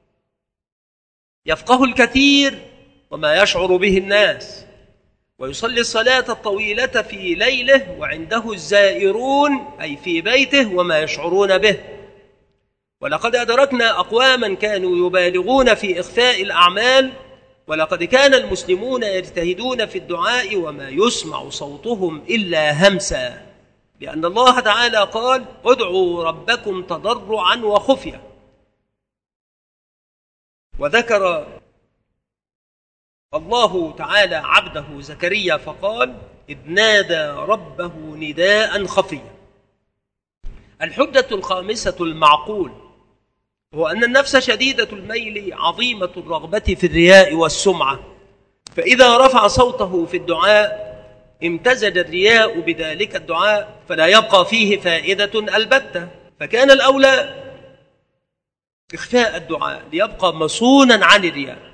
يفقه الكثير وما يشعر به الناس، ويصلي الصلاة الطويلة في ليله وعنده الزائرون أي في بيته وما يشعرون به. ولقد أدركنا أقواما كانوا يبالغون في إخفاء الأعمال، ولقد كان المسلمون يجتهدون في الدعاء وما يسمع صوتهم إلا همسا، لأن الله تعالى قال ادعوا ربكم تضرعا وخفية. وذكر الله تعالى عبده زكريا فقال إذ نادى ربه نداء خفيا. الحجة الخامسة المعقول هو أن النفس شديدة الميل عظيمة الرغبة في الرياء والسمعة، فإذا رفع صوته في الدعاء امتزج الرياء بذلك الدعاء فلا يبقى فيه فائدة البتة، فكان الأولى إخفاء الدعاء ليبقى مصونا عن الرياء.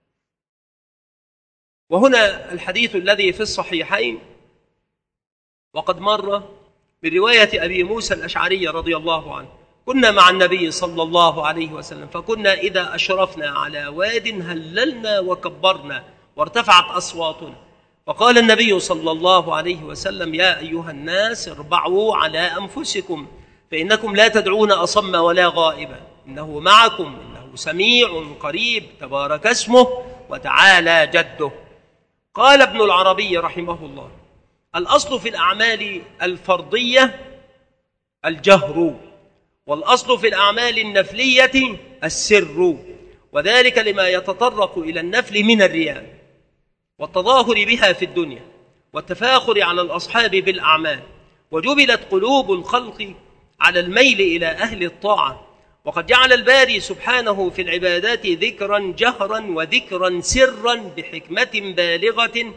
وهنا الحديث الذي في الصحيحين وقد مر برواية أبي موسى الأشعري رضي الله عنه كنا مع النبي صلى الله عليه وسلم فكنا إذا أشرفنا على واد هللنا وكبرنا وارتفعت أصواتنا، فقال النبي صلى الله عليه وسلم يا أيها الناس اربعوا على أنفسكم فإنكم لا تدعون أصم ولا غائبا، إنه معكم إنه سميع قريب تبارك اسمه وتعالى جده. قال ابن العربي رحمه الله الأصل في الأعمال الفرضية الجهر، والأصل في الأعمال النفلية السر، وذلك لما يتطرق إلى النفل من الرياء والتظاهر بها في الدنيا والتفاخر على الأصحاب بالأعمال. وجبلت قلوب الخلق على الميل إلى أهل الطاعة. وقد جعل الباري سبحانه في العبادات ذكرا جهرا وذكرا سرا بحكمة بالغة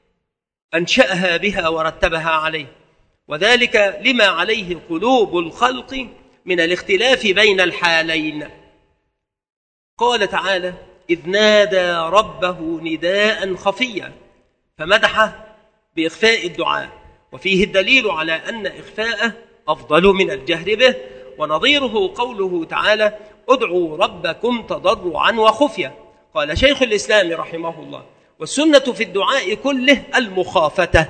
أنشأها بها ورتبها عليه، وذلك لما عليه قلوب الخلق من الاختلاف بين الحالين. قال تعالى: إذ نادى ربه نداء خفيا، فمدحه بإخفاء الدعاء، وفيه الدليل على أن إخفاءه أفضل من الجهر به. ونظيره قوله تعالى: ادعوا ربكم تضرعا وخفيا. قال شيخ الإسلام رحمه الله: والسنة في الدعاء كله المخافة،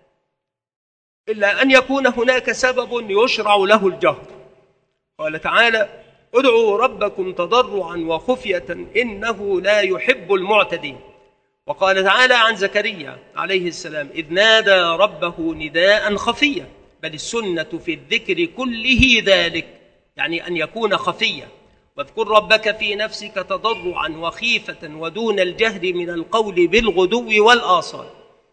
إلا أن يكون هناك سبب يشرع له الجهر. قال تعالى: ادعوا ربكم تضرعا وخفية إنه لا يحب المعتدين. وقال تعالى عن زكريا عليه السلام: إذ نادى ربه نداء خفيا. بل السنة في الذكر كله ذلك، يعني أن يكون خفيا. واذكر ربك في نفسك تضرعا وخيفة ودون الجهر من القول بالغدو والآصال.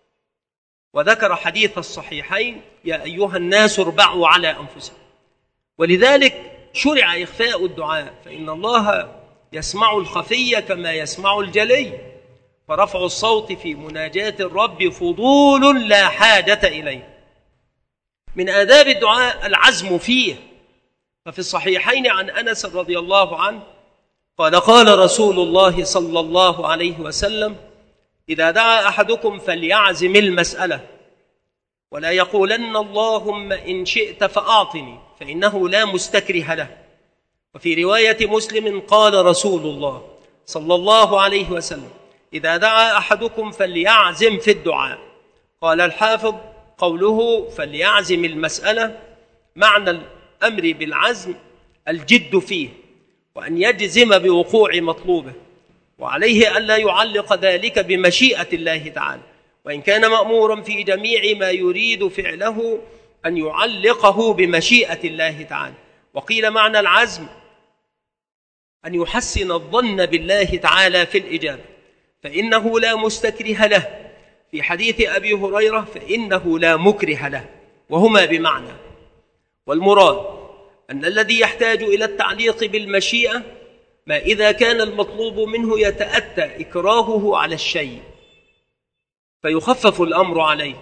وذكر حديث الصحيحين: يا أيها الناس اربعوا على أنفسكم. ولذلك شرع إخفاء الدعاء، فإن الله يسمع الخفي كما يسمع الجلي، فرفع الصوت في مناجاة الرب فضول لا حاجة إليه. من آداب الدعاء العزم فيه، ففي الصحيحين عن أنس رضي الله عنه قال: قال رسول الله صلى الله عليه وسلم: إذا دعا أحدكم فليعزم المسألة، ولا يقولن اللهم إن شئت فأعطني، فإنه لا مستكره له. وفي رواية مسلم قال رسول الله صلى الله عليه وسلم: إذا دعا أحدكم فليعزم في الدعاء. قال الحافظ: قوله فليعزم المسألة معنى الأمر بالعزم الجد فيه، وأن يجزم بوقوع مطلوبه، وعليه ألا يعلق ذلك بمشيئة الله تعالى، وإن كان مأمورا في جميع ما يريد فعله أن يعلقه بمشيئة الله تعالى. وقيل معنى العزم أن يحسن الظن بالله تعالى في الإجابة، فإنه لا مستكره له. في حديث أبي هريرة: فإنه لا مكره له، وهما بمعنى. والمراد أن الذي يحتاج إلى التعليق بالمشيئة ما إذا كان المطلوب منه يتأتى إكراهه على الشيء فيخفف الأمر عليه،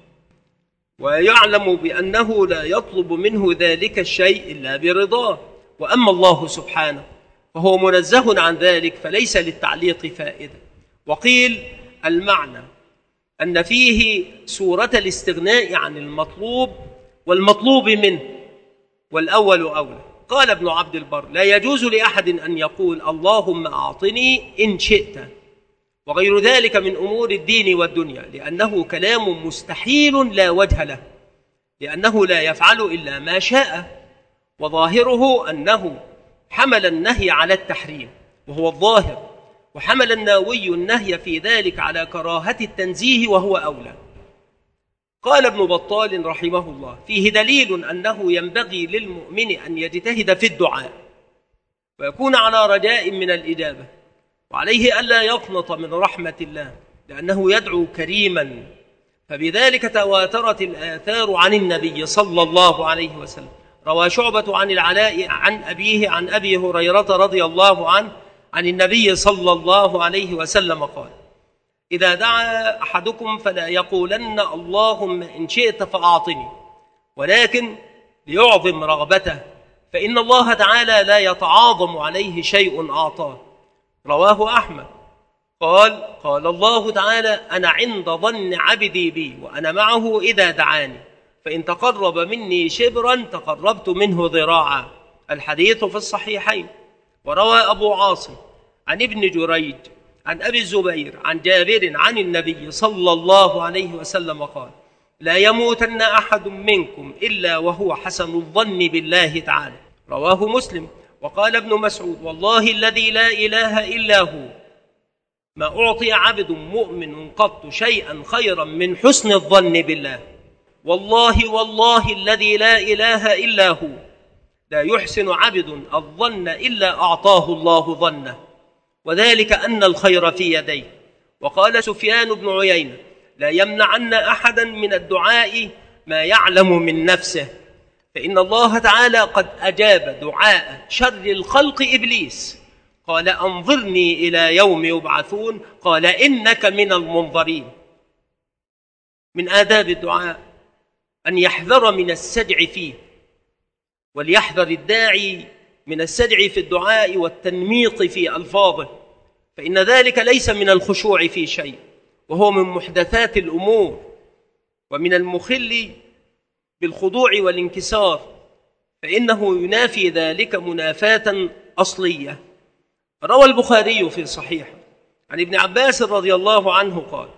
ويعلم بأنه لا يطلب منه ذلك الشيء إلا برضاه. وأما الله سبحانه فهو منزه عن ذلك، فليس للتعليق فائدة. وقيل المعنى أن فيه سورة الاستغناء عن المطلوب والمطلوب منه، والأول أولى. قال ابن عبد البر: لا يجوز لأحد أن يقول اللهم أعطني إن شئت وغير ذلك من أمور الدين والدنيا، لأنه كلام مستحيل لا وجه له، لأنه لا يفعل إلا ما شاء. وظاهره أنه حمل النهي على التحريم وهو الظاهر، وحمل الناوي النهي في ذلك على كراهة التنزيه وهو أولى. قال ابن بطال رحمه الله: فيه دليل أنه ينبغي للمؤمن أن يجتهد في الدعاء ويكون على رجاء من الإجابة، وعليه ألا يقنط من رحمة الله، لأنه يدعو كريما. فبذلك تواترت الآثار عن النبي صلى الله عليه وسلم. روى شعبة عن العلاء عن أبيه عن أبي هريرة رضي الله عنه عن النبي صلى الله عليه وسلم قال: إذا دعا أحدكم فلا يقولن اللهم إن شئت فأعطني، ولكن ليعظم رغبته، فإن الله تعالى لا يتعاظم عليه شيء أعطاه. رواه أحمد قال: قال الله تعالى: أنا عند ظن عبدي بي وأنا معه إذا دعاني، فإن تقرب مني شبرا تقربت منه ذراعا. الحديث في الصحيحين. وروى أبو عاصم عن ابن جريج عن أبي الزبير عن جابر عن النبي صلى الله عليه وسلم قال: لا يموتن أحد منكم إلا وهو حسن الظن بالله تعالى. رواه مسلم. وقال ابن مسعود: والله الذي لا إله إلا هو ما أعطي عبد مؤمن قط شيئا خيرا من حسن الظن بالله. والله الذي لا إله إلا هو لا يحسن عبد الظن إلا أعطاه الله ظنه، وذلك أن الخير في يديه. وقال سفيان بن عيينة: لا يمنعن أحدا من الدعاء ما يعلم من نفسه، فإن الله تعالى قد أجاب دعاء شر الخلق إبليس، قال أنظرني إلى يوم يبعثون، قال إنك من المنظرين. من آداب الدعاء أن يحذر من السجع فيه، وليحذر الداعي من السجع في الدعاء والتنميط في ألفاظه، فإن ذلك ليس من الخشوع في شيء، وهو من محدثات الأمور ومن المخل بالخضوع والانكسار، فإنه ينافي ذلك منافاة أصلية. روى البخاري في صحيحه عن ابن عباس رضي الله عنه قال: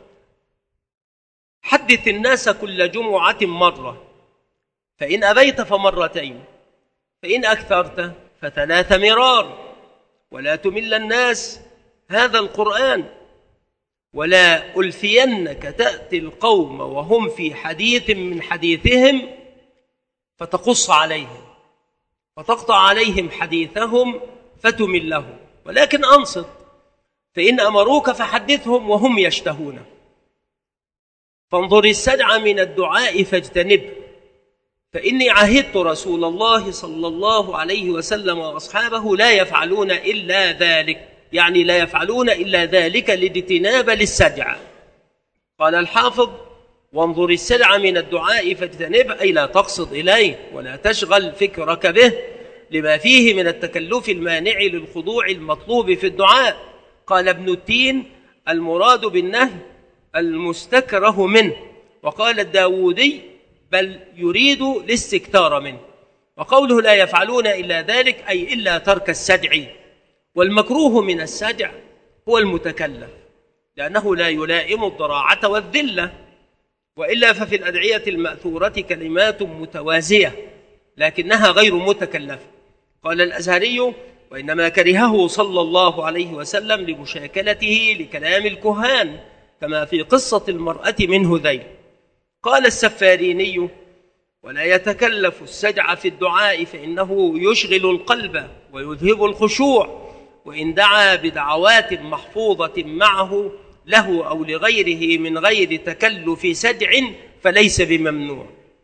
حدث الناس كل جمعة مرة، فإن أبيت فمرتين، فإن أكثرت ف3 مرار، ولا تمل الناس هذا القرآن، ولا ألفينك تأتي القوم وهم في حديث من حديثهم فتقص عليهم وتقطع عليهم حديثهم فتملهم، ولكن أنصت، فإن أمروك فحدثهم وهم يشتهون. فانظر السجع من الدعاء فاجتنبه، فإني عهدت رسول الله صلى الله عليه وسلم وأصحابه لا يفعلون إلا ذلك، يعني لا يفعلون إلا ذلك لاجتناب للسجع. قال الحافظ: وانظر السجع من الدعاء فاجتنبه، أي لا تقصد إليه ولا تشغل فكرك به، لما فيه من التكلف المانع للخضوع المطلوب في الدعاء. قال ابن التين: المراد بالنهي المستكره منه. وقال الداودي: بل يريد الاستكثار منه. وقوله لا يفعلون إلا ذلك أي إلا ترك السجع. والمكروه من السجع هو المتكلف، لأنه لا يلائم الضراعة والذلة، وإلا ففي الأدعية المأثورة كلمات متوازية لكنها غير متكلفة. قال الأزهري: وإنما كرهه صلى الله عليه وسلم لمشاكلته لكلام الكهان، كما في قصة المرأة من هذيل. قال السفاريني: ولا يتكلف السجع في الدعاء، فإنه يشغل القلب ويذهب الخشوع، وإن دعا بدعوات محفوظة معه له أو لغيره من غير تكلف سجع فليس بممنوع.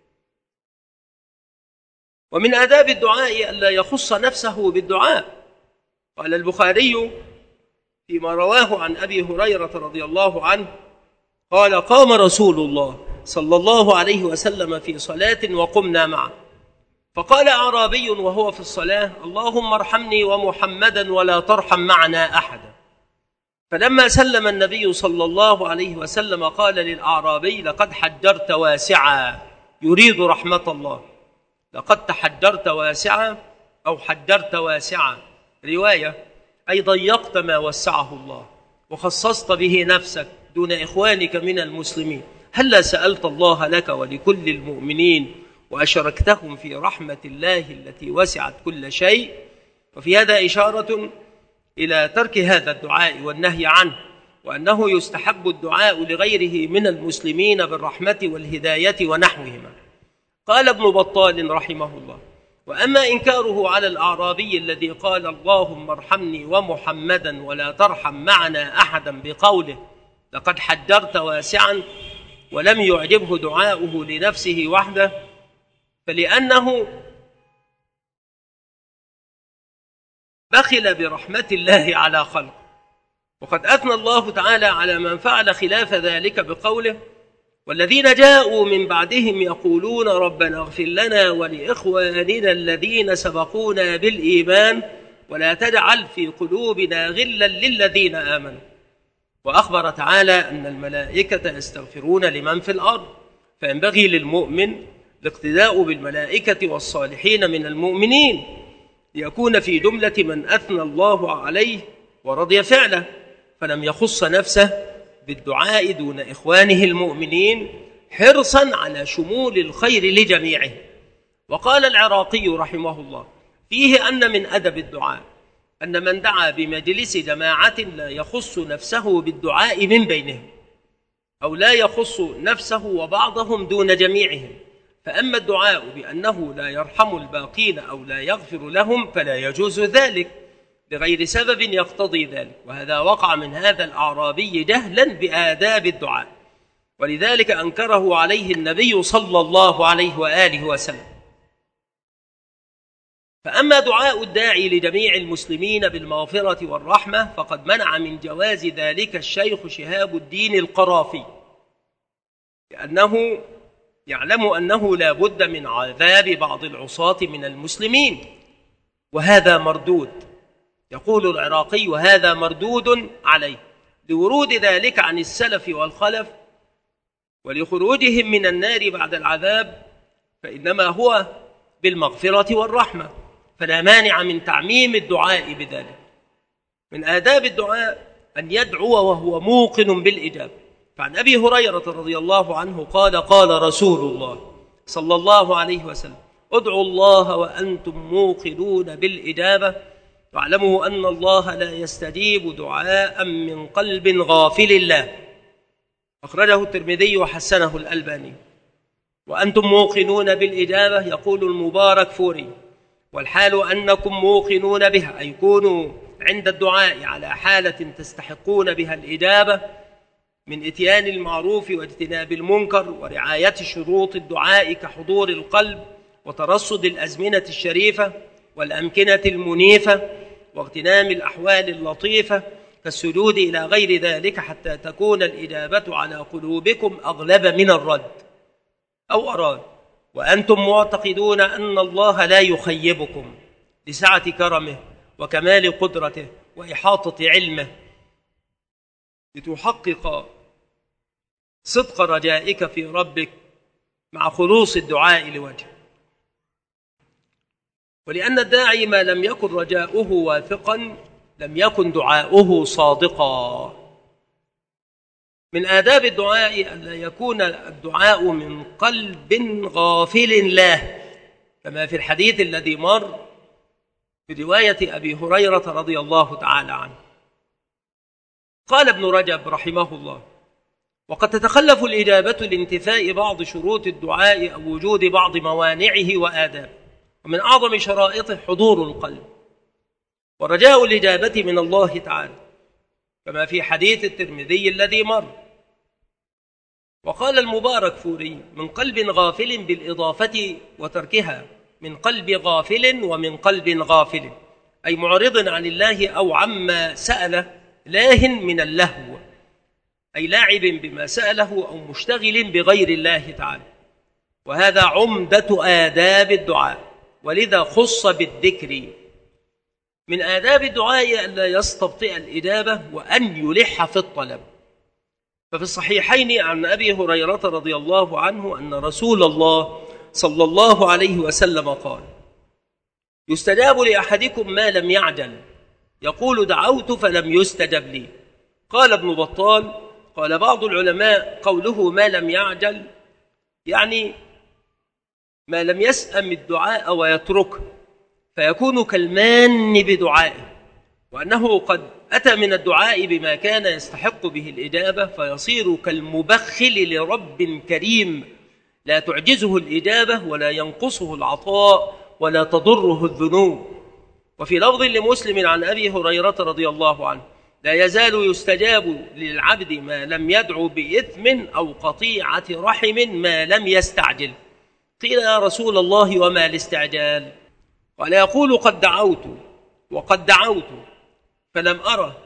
ومن آداب الدعاء ألا يخص نفسه بالدعاء. قال البخاري فيما رواه عن أبي هريرة رضي الله عنه قال: قام رسول الله صلى الله عليه وسلم في صلاة وقمنا معه، فقال أعرابي وهو في الصلاة: اللهم ارحمني ومحمدا ولا ترحم معنا أحدا. فلما سلم النبي صلى الله عليه وسلم قال للأعرابي: لقد حجرت واسعا، يريد رحمة الله. لقد تحجرت واسعا أو حجرت واسعا، رواية أي ضيقت ما وسعه الله وخصصت به نفسك دون إخوانك من المسلمين. هلا سألت الله لك ولكل المؤمنين وأشركتهم في رحمة الله التي وسعت كل شيء. وفي هذا إشارة إلى ترك هذا الدعاء والنهي عنه، وأنه يستحب الدعاء لغيره من المسلمين بالرحمة والهداية ونحوهما. قال ابن بطال رحمه الله: وأما إنكاره على الأعرابي الذي قال اللهم ارحمني ومحمدا ولا ترحم معنا أحدا بقوله لقد حجرت واسعا، ولم يعجبه دعاؤه لنفسه وحده، فلأنه بخل برحمة الله على خلقه. وقد أثنى الله تعالى على من فعل خلاف ذلك بقوله: والذين جاءوا من بعدهم يقولون ربنا اغفر لنا ولإخواننا الذين سبقونا بالإيمان ولا تجعل في قلوبنا غلا للذين آمنوا. وأخبر تعالى أن الملائكة يستغفرون لمن في الأرض، فينبغي للمؤمن الاقتداء بالملائكة والصالحين من المؤمنين ليكون في جملة من أثنى الله عليه ورضي فعله، فلم يخص نفسه بالدعاء دون إخوانه المؤمنين حرصا على شمول الخير لجميعه. وقال العراقي رحمه الله: فيه أن من أدب الدعاء أن من دعا بمجلس جماعة لا يخص نفسه بالدعاء من بينهم، أو لا يخص نفسه وبعضهم دون جميعهم. فأما الدعاء بأنه لا يرحم الباقين أو لا يغفر لهم فلا يجوز ذلك بغير سبب يقتضي ذلك، وهذا وقع من هذا الأعرابي جهلا بآداب الدعاء، ولذلك أنكره عليه النبي صلى الله عليه وآله وسلم. فأما دعاء الداعي لجميع المسلمين بالمغفرة والرحمة فقد منع من جواز ذلك الشيخ شهاب الدين القرافي، لأنه يعلم أنه لا بد من عذاب بعض العصاة من المسلمين، وهذا مردود. يقول العراقي: وهذا مردود عليه لورود ذلك عن السلف والخلف ولخروجهم من النار بعد العذاب، فإنما هو بالمغفرة والرحمة، فلا مانع من تعميم الدعاء بذلك. من آداب الدعاء أن يدعو وهو موقن بالإجابة. فعن أبي هريرة رضي الله عنه قال: قال رسول الله صلى الله عليه وسلم: ادعوا الله وأنتم موقنون بالإجابة، واعلموا أن الله لا يستجيب دعاء من قلب غافل الله. أخرجه الترمذي وحسنه الألباني. وأنتم موقنون بالإجابة يقول المبارك فوري، والحال أنكم موقنون بها، أي كونوا عند الدعاء على حالة تستحقون بها الإجابة من إتيان المعروف واجتناب المنكر ورعاية شروط الدعاء كحضور القلب وترصد الأزمنة الشريفة والأمكنة المنيفة واغتنام الأحوال اللطيفة كالسجود إلى غير ذلك، حتى تكون الإجابة على قلوبكم أغلب من الرد أو أراد. وأنتم معتقدون أن الله لا يخيبكم لسعة كرمه وكمال قدرته وإحاطة علمه، لتحقق صدق رجائك في ربك مع خلوص الدعاء لوجهه. ولأن الداعي ما لم يكن رجاؤه واثقا لم يكن دعاؤه صادقا. من آداب الدعاء أن لا يكون الدعاء من قلب غافل له، كما في الحديث الذي مر برواية أبي هريرة رضي الله تعالى عنه. قال ابن رجب رحمه الله: وقد تتخلف الإجابة لانتفاء بعض شروط الدعاء أو وجود بعض موانعه وآدابه، ومن أعظم شرائطه حضور القلب ورجاء الإجابة من الله تعالى، كما في حديث الترمذي الذي مر. وقال المبارك فوري: من قلب غافل بالإضافة وتركها، من قلب غافل ومن قلب غافل، أي معرض عن الله أو عما سأله، لاه من اللهو، أي لاعب بما سأله أو مشتغل بغير الله تعالى. وهذا عمدة آداب الدعاء، ولذا خص بالذكر. من آداب الدعاء أن لا يستبطئ الإجابة وأن يلح في الطلب. ففي الصحيحين عن أبي هريرة رضي الله عنه أن رسول الله صلى الله عليه وسلم قال: يستجاب لأحدكم ما لم يعجل، يقول: دعوت فلم يستجب لي. قال ابن بطال: قال بعض العلماء قوله ما لم يعجل يعني ما لم يسأم الدعاء ويتركه، فيكون كالمان بدعائه، وأنه قد أتى من الدعاء بما كان يستحق به الإجابة، فيصير كالمبخل لرب كريم لا تعجزه الإجابة ولا ينقصه العطاء ولا تضره الذنوب. وفي لفظ لمسلم عن أبي هريرة رضي الله عنه: لا يزال يستجاب للعبد ما لم يدعو بإثم أو قطيعة رحم ما لم يستعجل. قيل: يا رسول الله وما الاستعجال؟ قال: يقول: قد دعوت وقد دعوت فلم أره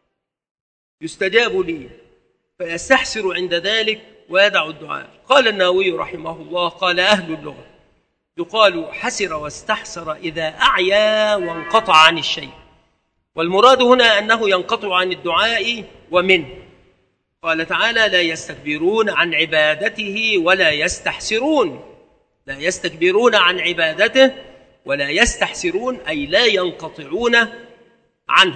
يستجاب لي، فيستحسر عند ذلك ويدع الدعاء. قال النووي رحمه الله: قال أهل اللغة: يقال حسر واستحسر إذا أعيا وانقطع عن الشيء، والمراد هنا أنه ينقطع عن الدعاء ومنه. قال تعالى: لا يستكبرون عن عبادته ولا يستحسرون. لا يستكبرون عن عبادته ولا يستحسرون، أي لا ينقطعون عنه.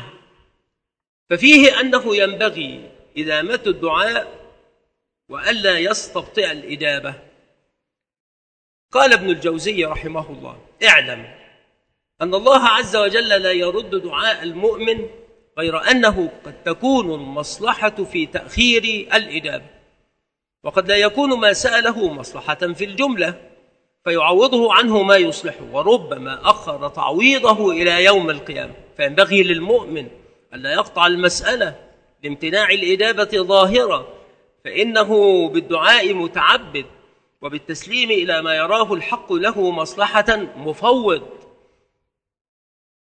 ففيه أنه ينبغي إدامة الدعاء وألا يستبطئ الإجابة. قال ابن الجوزي رحمه الله: اعلم أن الله عز وجل لا يرد دعاء المؤمن، غير أنه قد تكون المصلحة في تأخير الإجابة، وقد لا يكون ما سأله مصلحة في الجملة فيعوضه عنه ما يصلحه، وربما أخر تعويضه إلى يوم القيامة. فينبغي للمؤمن ألا يقطع المسألة لامتناع الإجابة ظاهرة، فإنه بالدعاء متعبد، وبالتسليم إلى ما يراه الحق له مصلحة مفوض.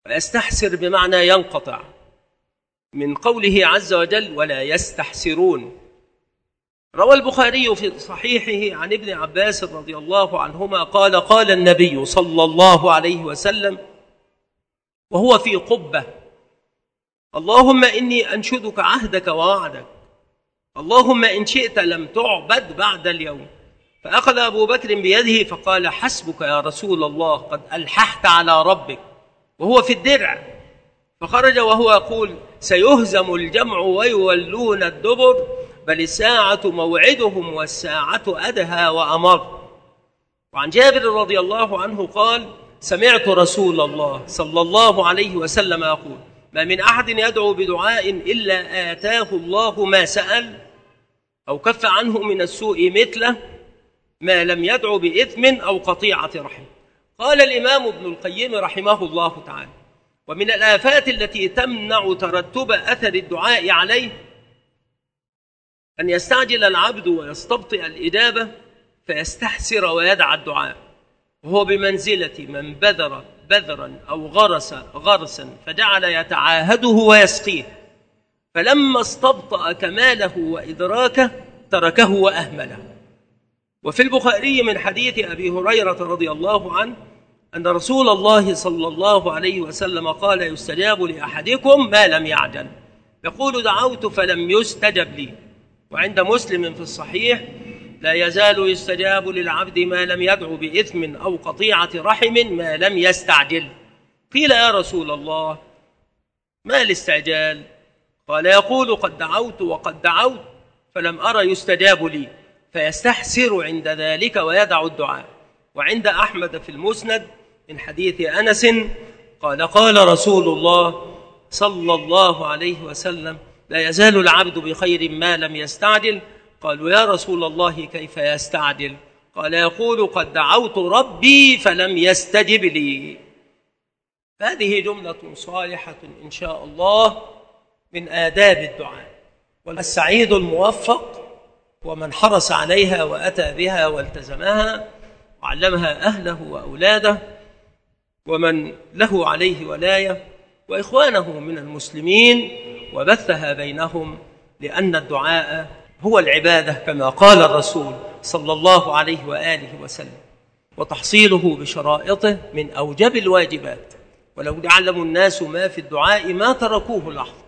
ويستحسر بمعنى ينقطع، من قوله عز وجل ولا يستحسرون. روى البخاري في صحيحه عن ابن عباس رضي الله عنهما قال قال النبي صلى الله عليه وسلم وهو في قبة: اللهم إني أنشدك عهدك ووعدك، اللهم إن شئت لم تعبد بعد اليوم. فأخذ أبو بكر بيده فقال: حسبك يا رسول الله، قد ألححت على ربك، وهو في الدرع. فخرج وهو يقول: سيهزم الجمع ويولون الدبر، بل الساعة موعدهم والساعة أدهى وأمر. وعن جابر رضي الله عنه قال: سمعت رسول الله صلى الله عليه وسلم يقول: ما من أحد يدعو بدعاء إلا آتاه الله ما سأل أو كف عنه من السوء مثله، ما لم يدعو بإثم أو قطيعة رحم. قال الإمام ابن القيم رحمه الله تعالى: ومن الآفات التي تمنع ترتب أثر الدعاء عليه أن يستعجل العبد ويستبطئ الإجابة فيستحسر ويدعى الدعاء، وهو بمنزلة من بذر بذرا أو غرس غرسا فجعل يتعاهده ويسقيه، فلما استبطأ كماله وإدراكه تركه وأهمله. وفي البخاري من حديث أبي هريرة رضي الله عنه أن رسول الله صلى الله عليه وسلم قال: يستجاب لأحدكم ما لم يعجل، يقول: دعوت فلم يستجب لي. وعند مسلم في الصحيح: لا يزال يستجاب للعبد ما لم يدعو بإثم أو قطيعة رحم ما لم يستعجل. قيل: يا رسول الله ما الاستعجال؟ قال: يقول: قد دعوت وقد دعوت فلم أرى يستجاب لي، فيستحسر عند ذلك ويدع الدعاء. وعند أحمد في المسند من حديث أنس قال: قال رسول الله صلى الله عليه وسلم: لا يزال العبد بخير ما لم يستعجل. قالوا: يا رسول الله كيف يستعجل؟ قال: يقول: قد دعوت ربي فلم يستجب لي. هذه جملة صالحة إن شاء الله من آداب الدعاء، والسعيد الموفق ومن حرص عليها وأتى بها والتزمها وعلمها أهله وأولاده ومن له عليه ولاية وإخوانه من المسلمين وبثها بينهم، لأن الدعاء هو العبادة كما قال الرسول صلى الله عليه وآله وسلم، وتحصيله بشرائطه من أوجب الواجبات، ولو يعلم الناس ما في الدعاء ما تركوه لحظة.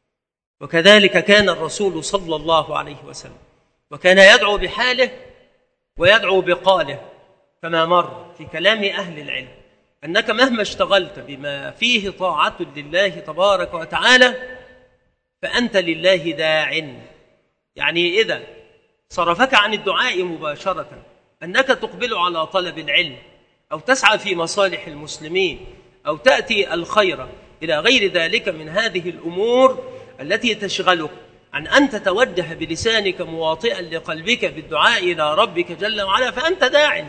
وكذلك كان الرسول صلى الله عليه وسلم، وكان يدعو بحاله ويدعو بقاله، كما مر في كلام أهل العلم أنك مهما اشتغلت بما فيه طاعة لله تبارك وتعالى فأنت لله داع. يعني إذا صرفك عن الدعاء مباشرة أنك تقبل على طلب العلم أو تسعى في مصالح المسلمين أو تأتي الخير إلى غير ذلك من هذه الأمور التي تشغلك عن أن تتوجه بلسانك مواطئا لقلبك بالدعاء إلى ربك جل وعلا، فأنت داع.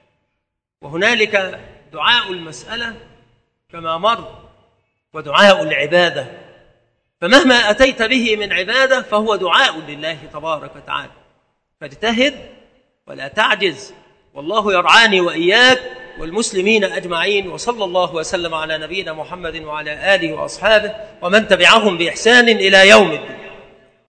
وهنالك دعاء المسألة كما مر، ودعاء العبادة، فمهما أتيت به من عبادة فهو دعاء لله تبارك وتعالى. فاجتهد ولا تعجز، والله يرعاني وإياك والمسلمين أجمعين. وصلى الله وسلم على نبينا محمد وعلى آله وأصحابه ومن تبعهم بإحسان إلى يوم الدين.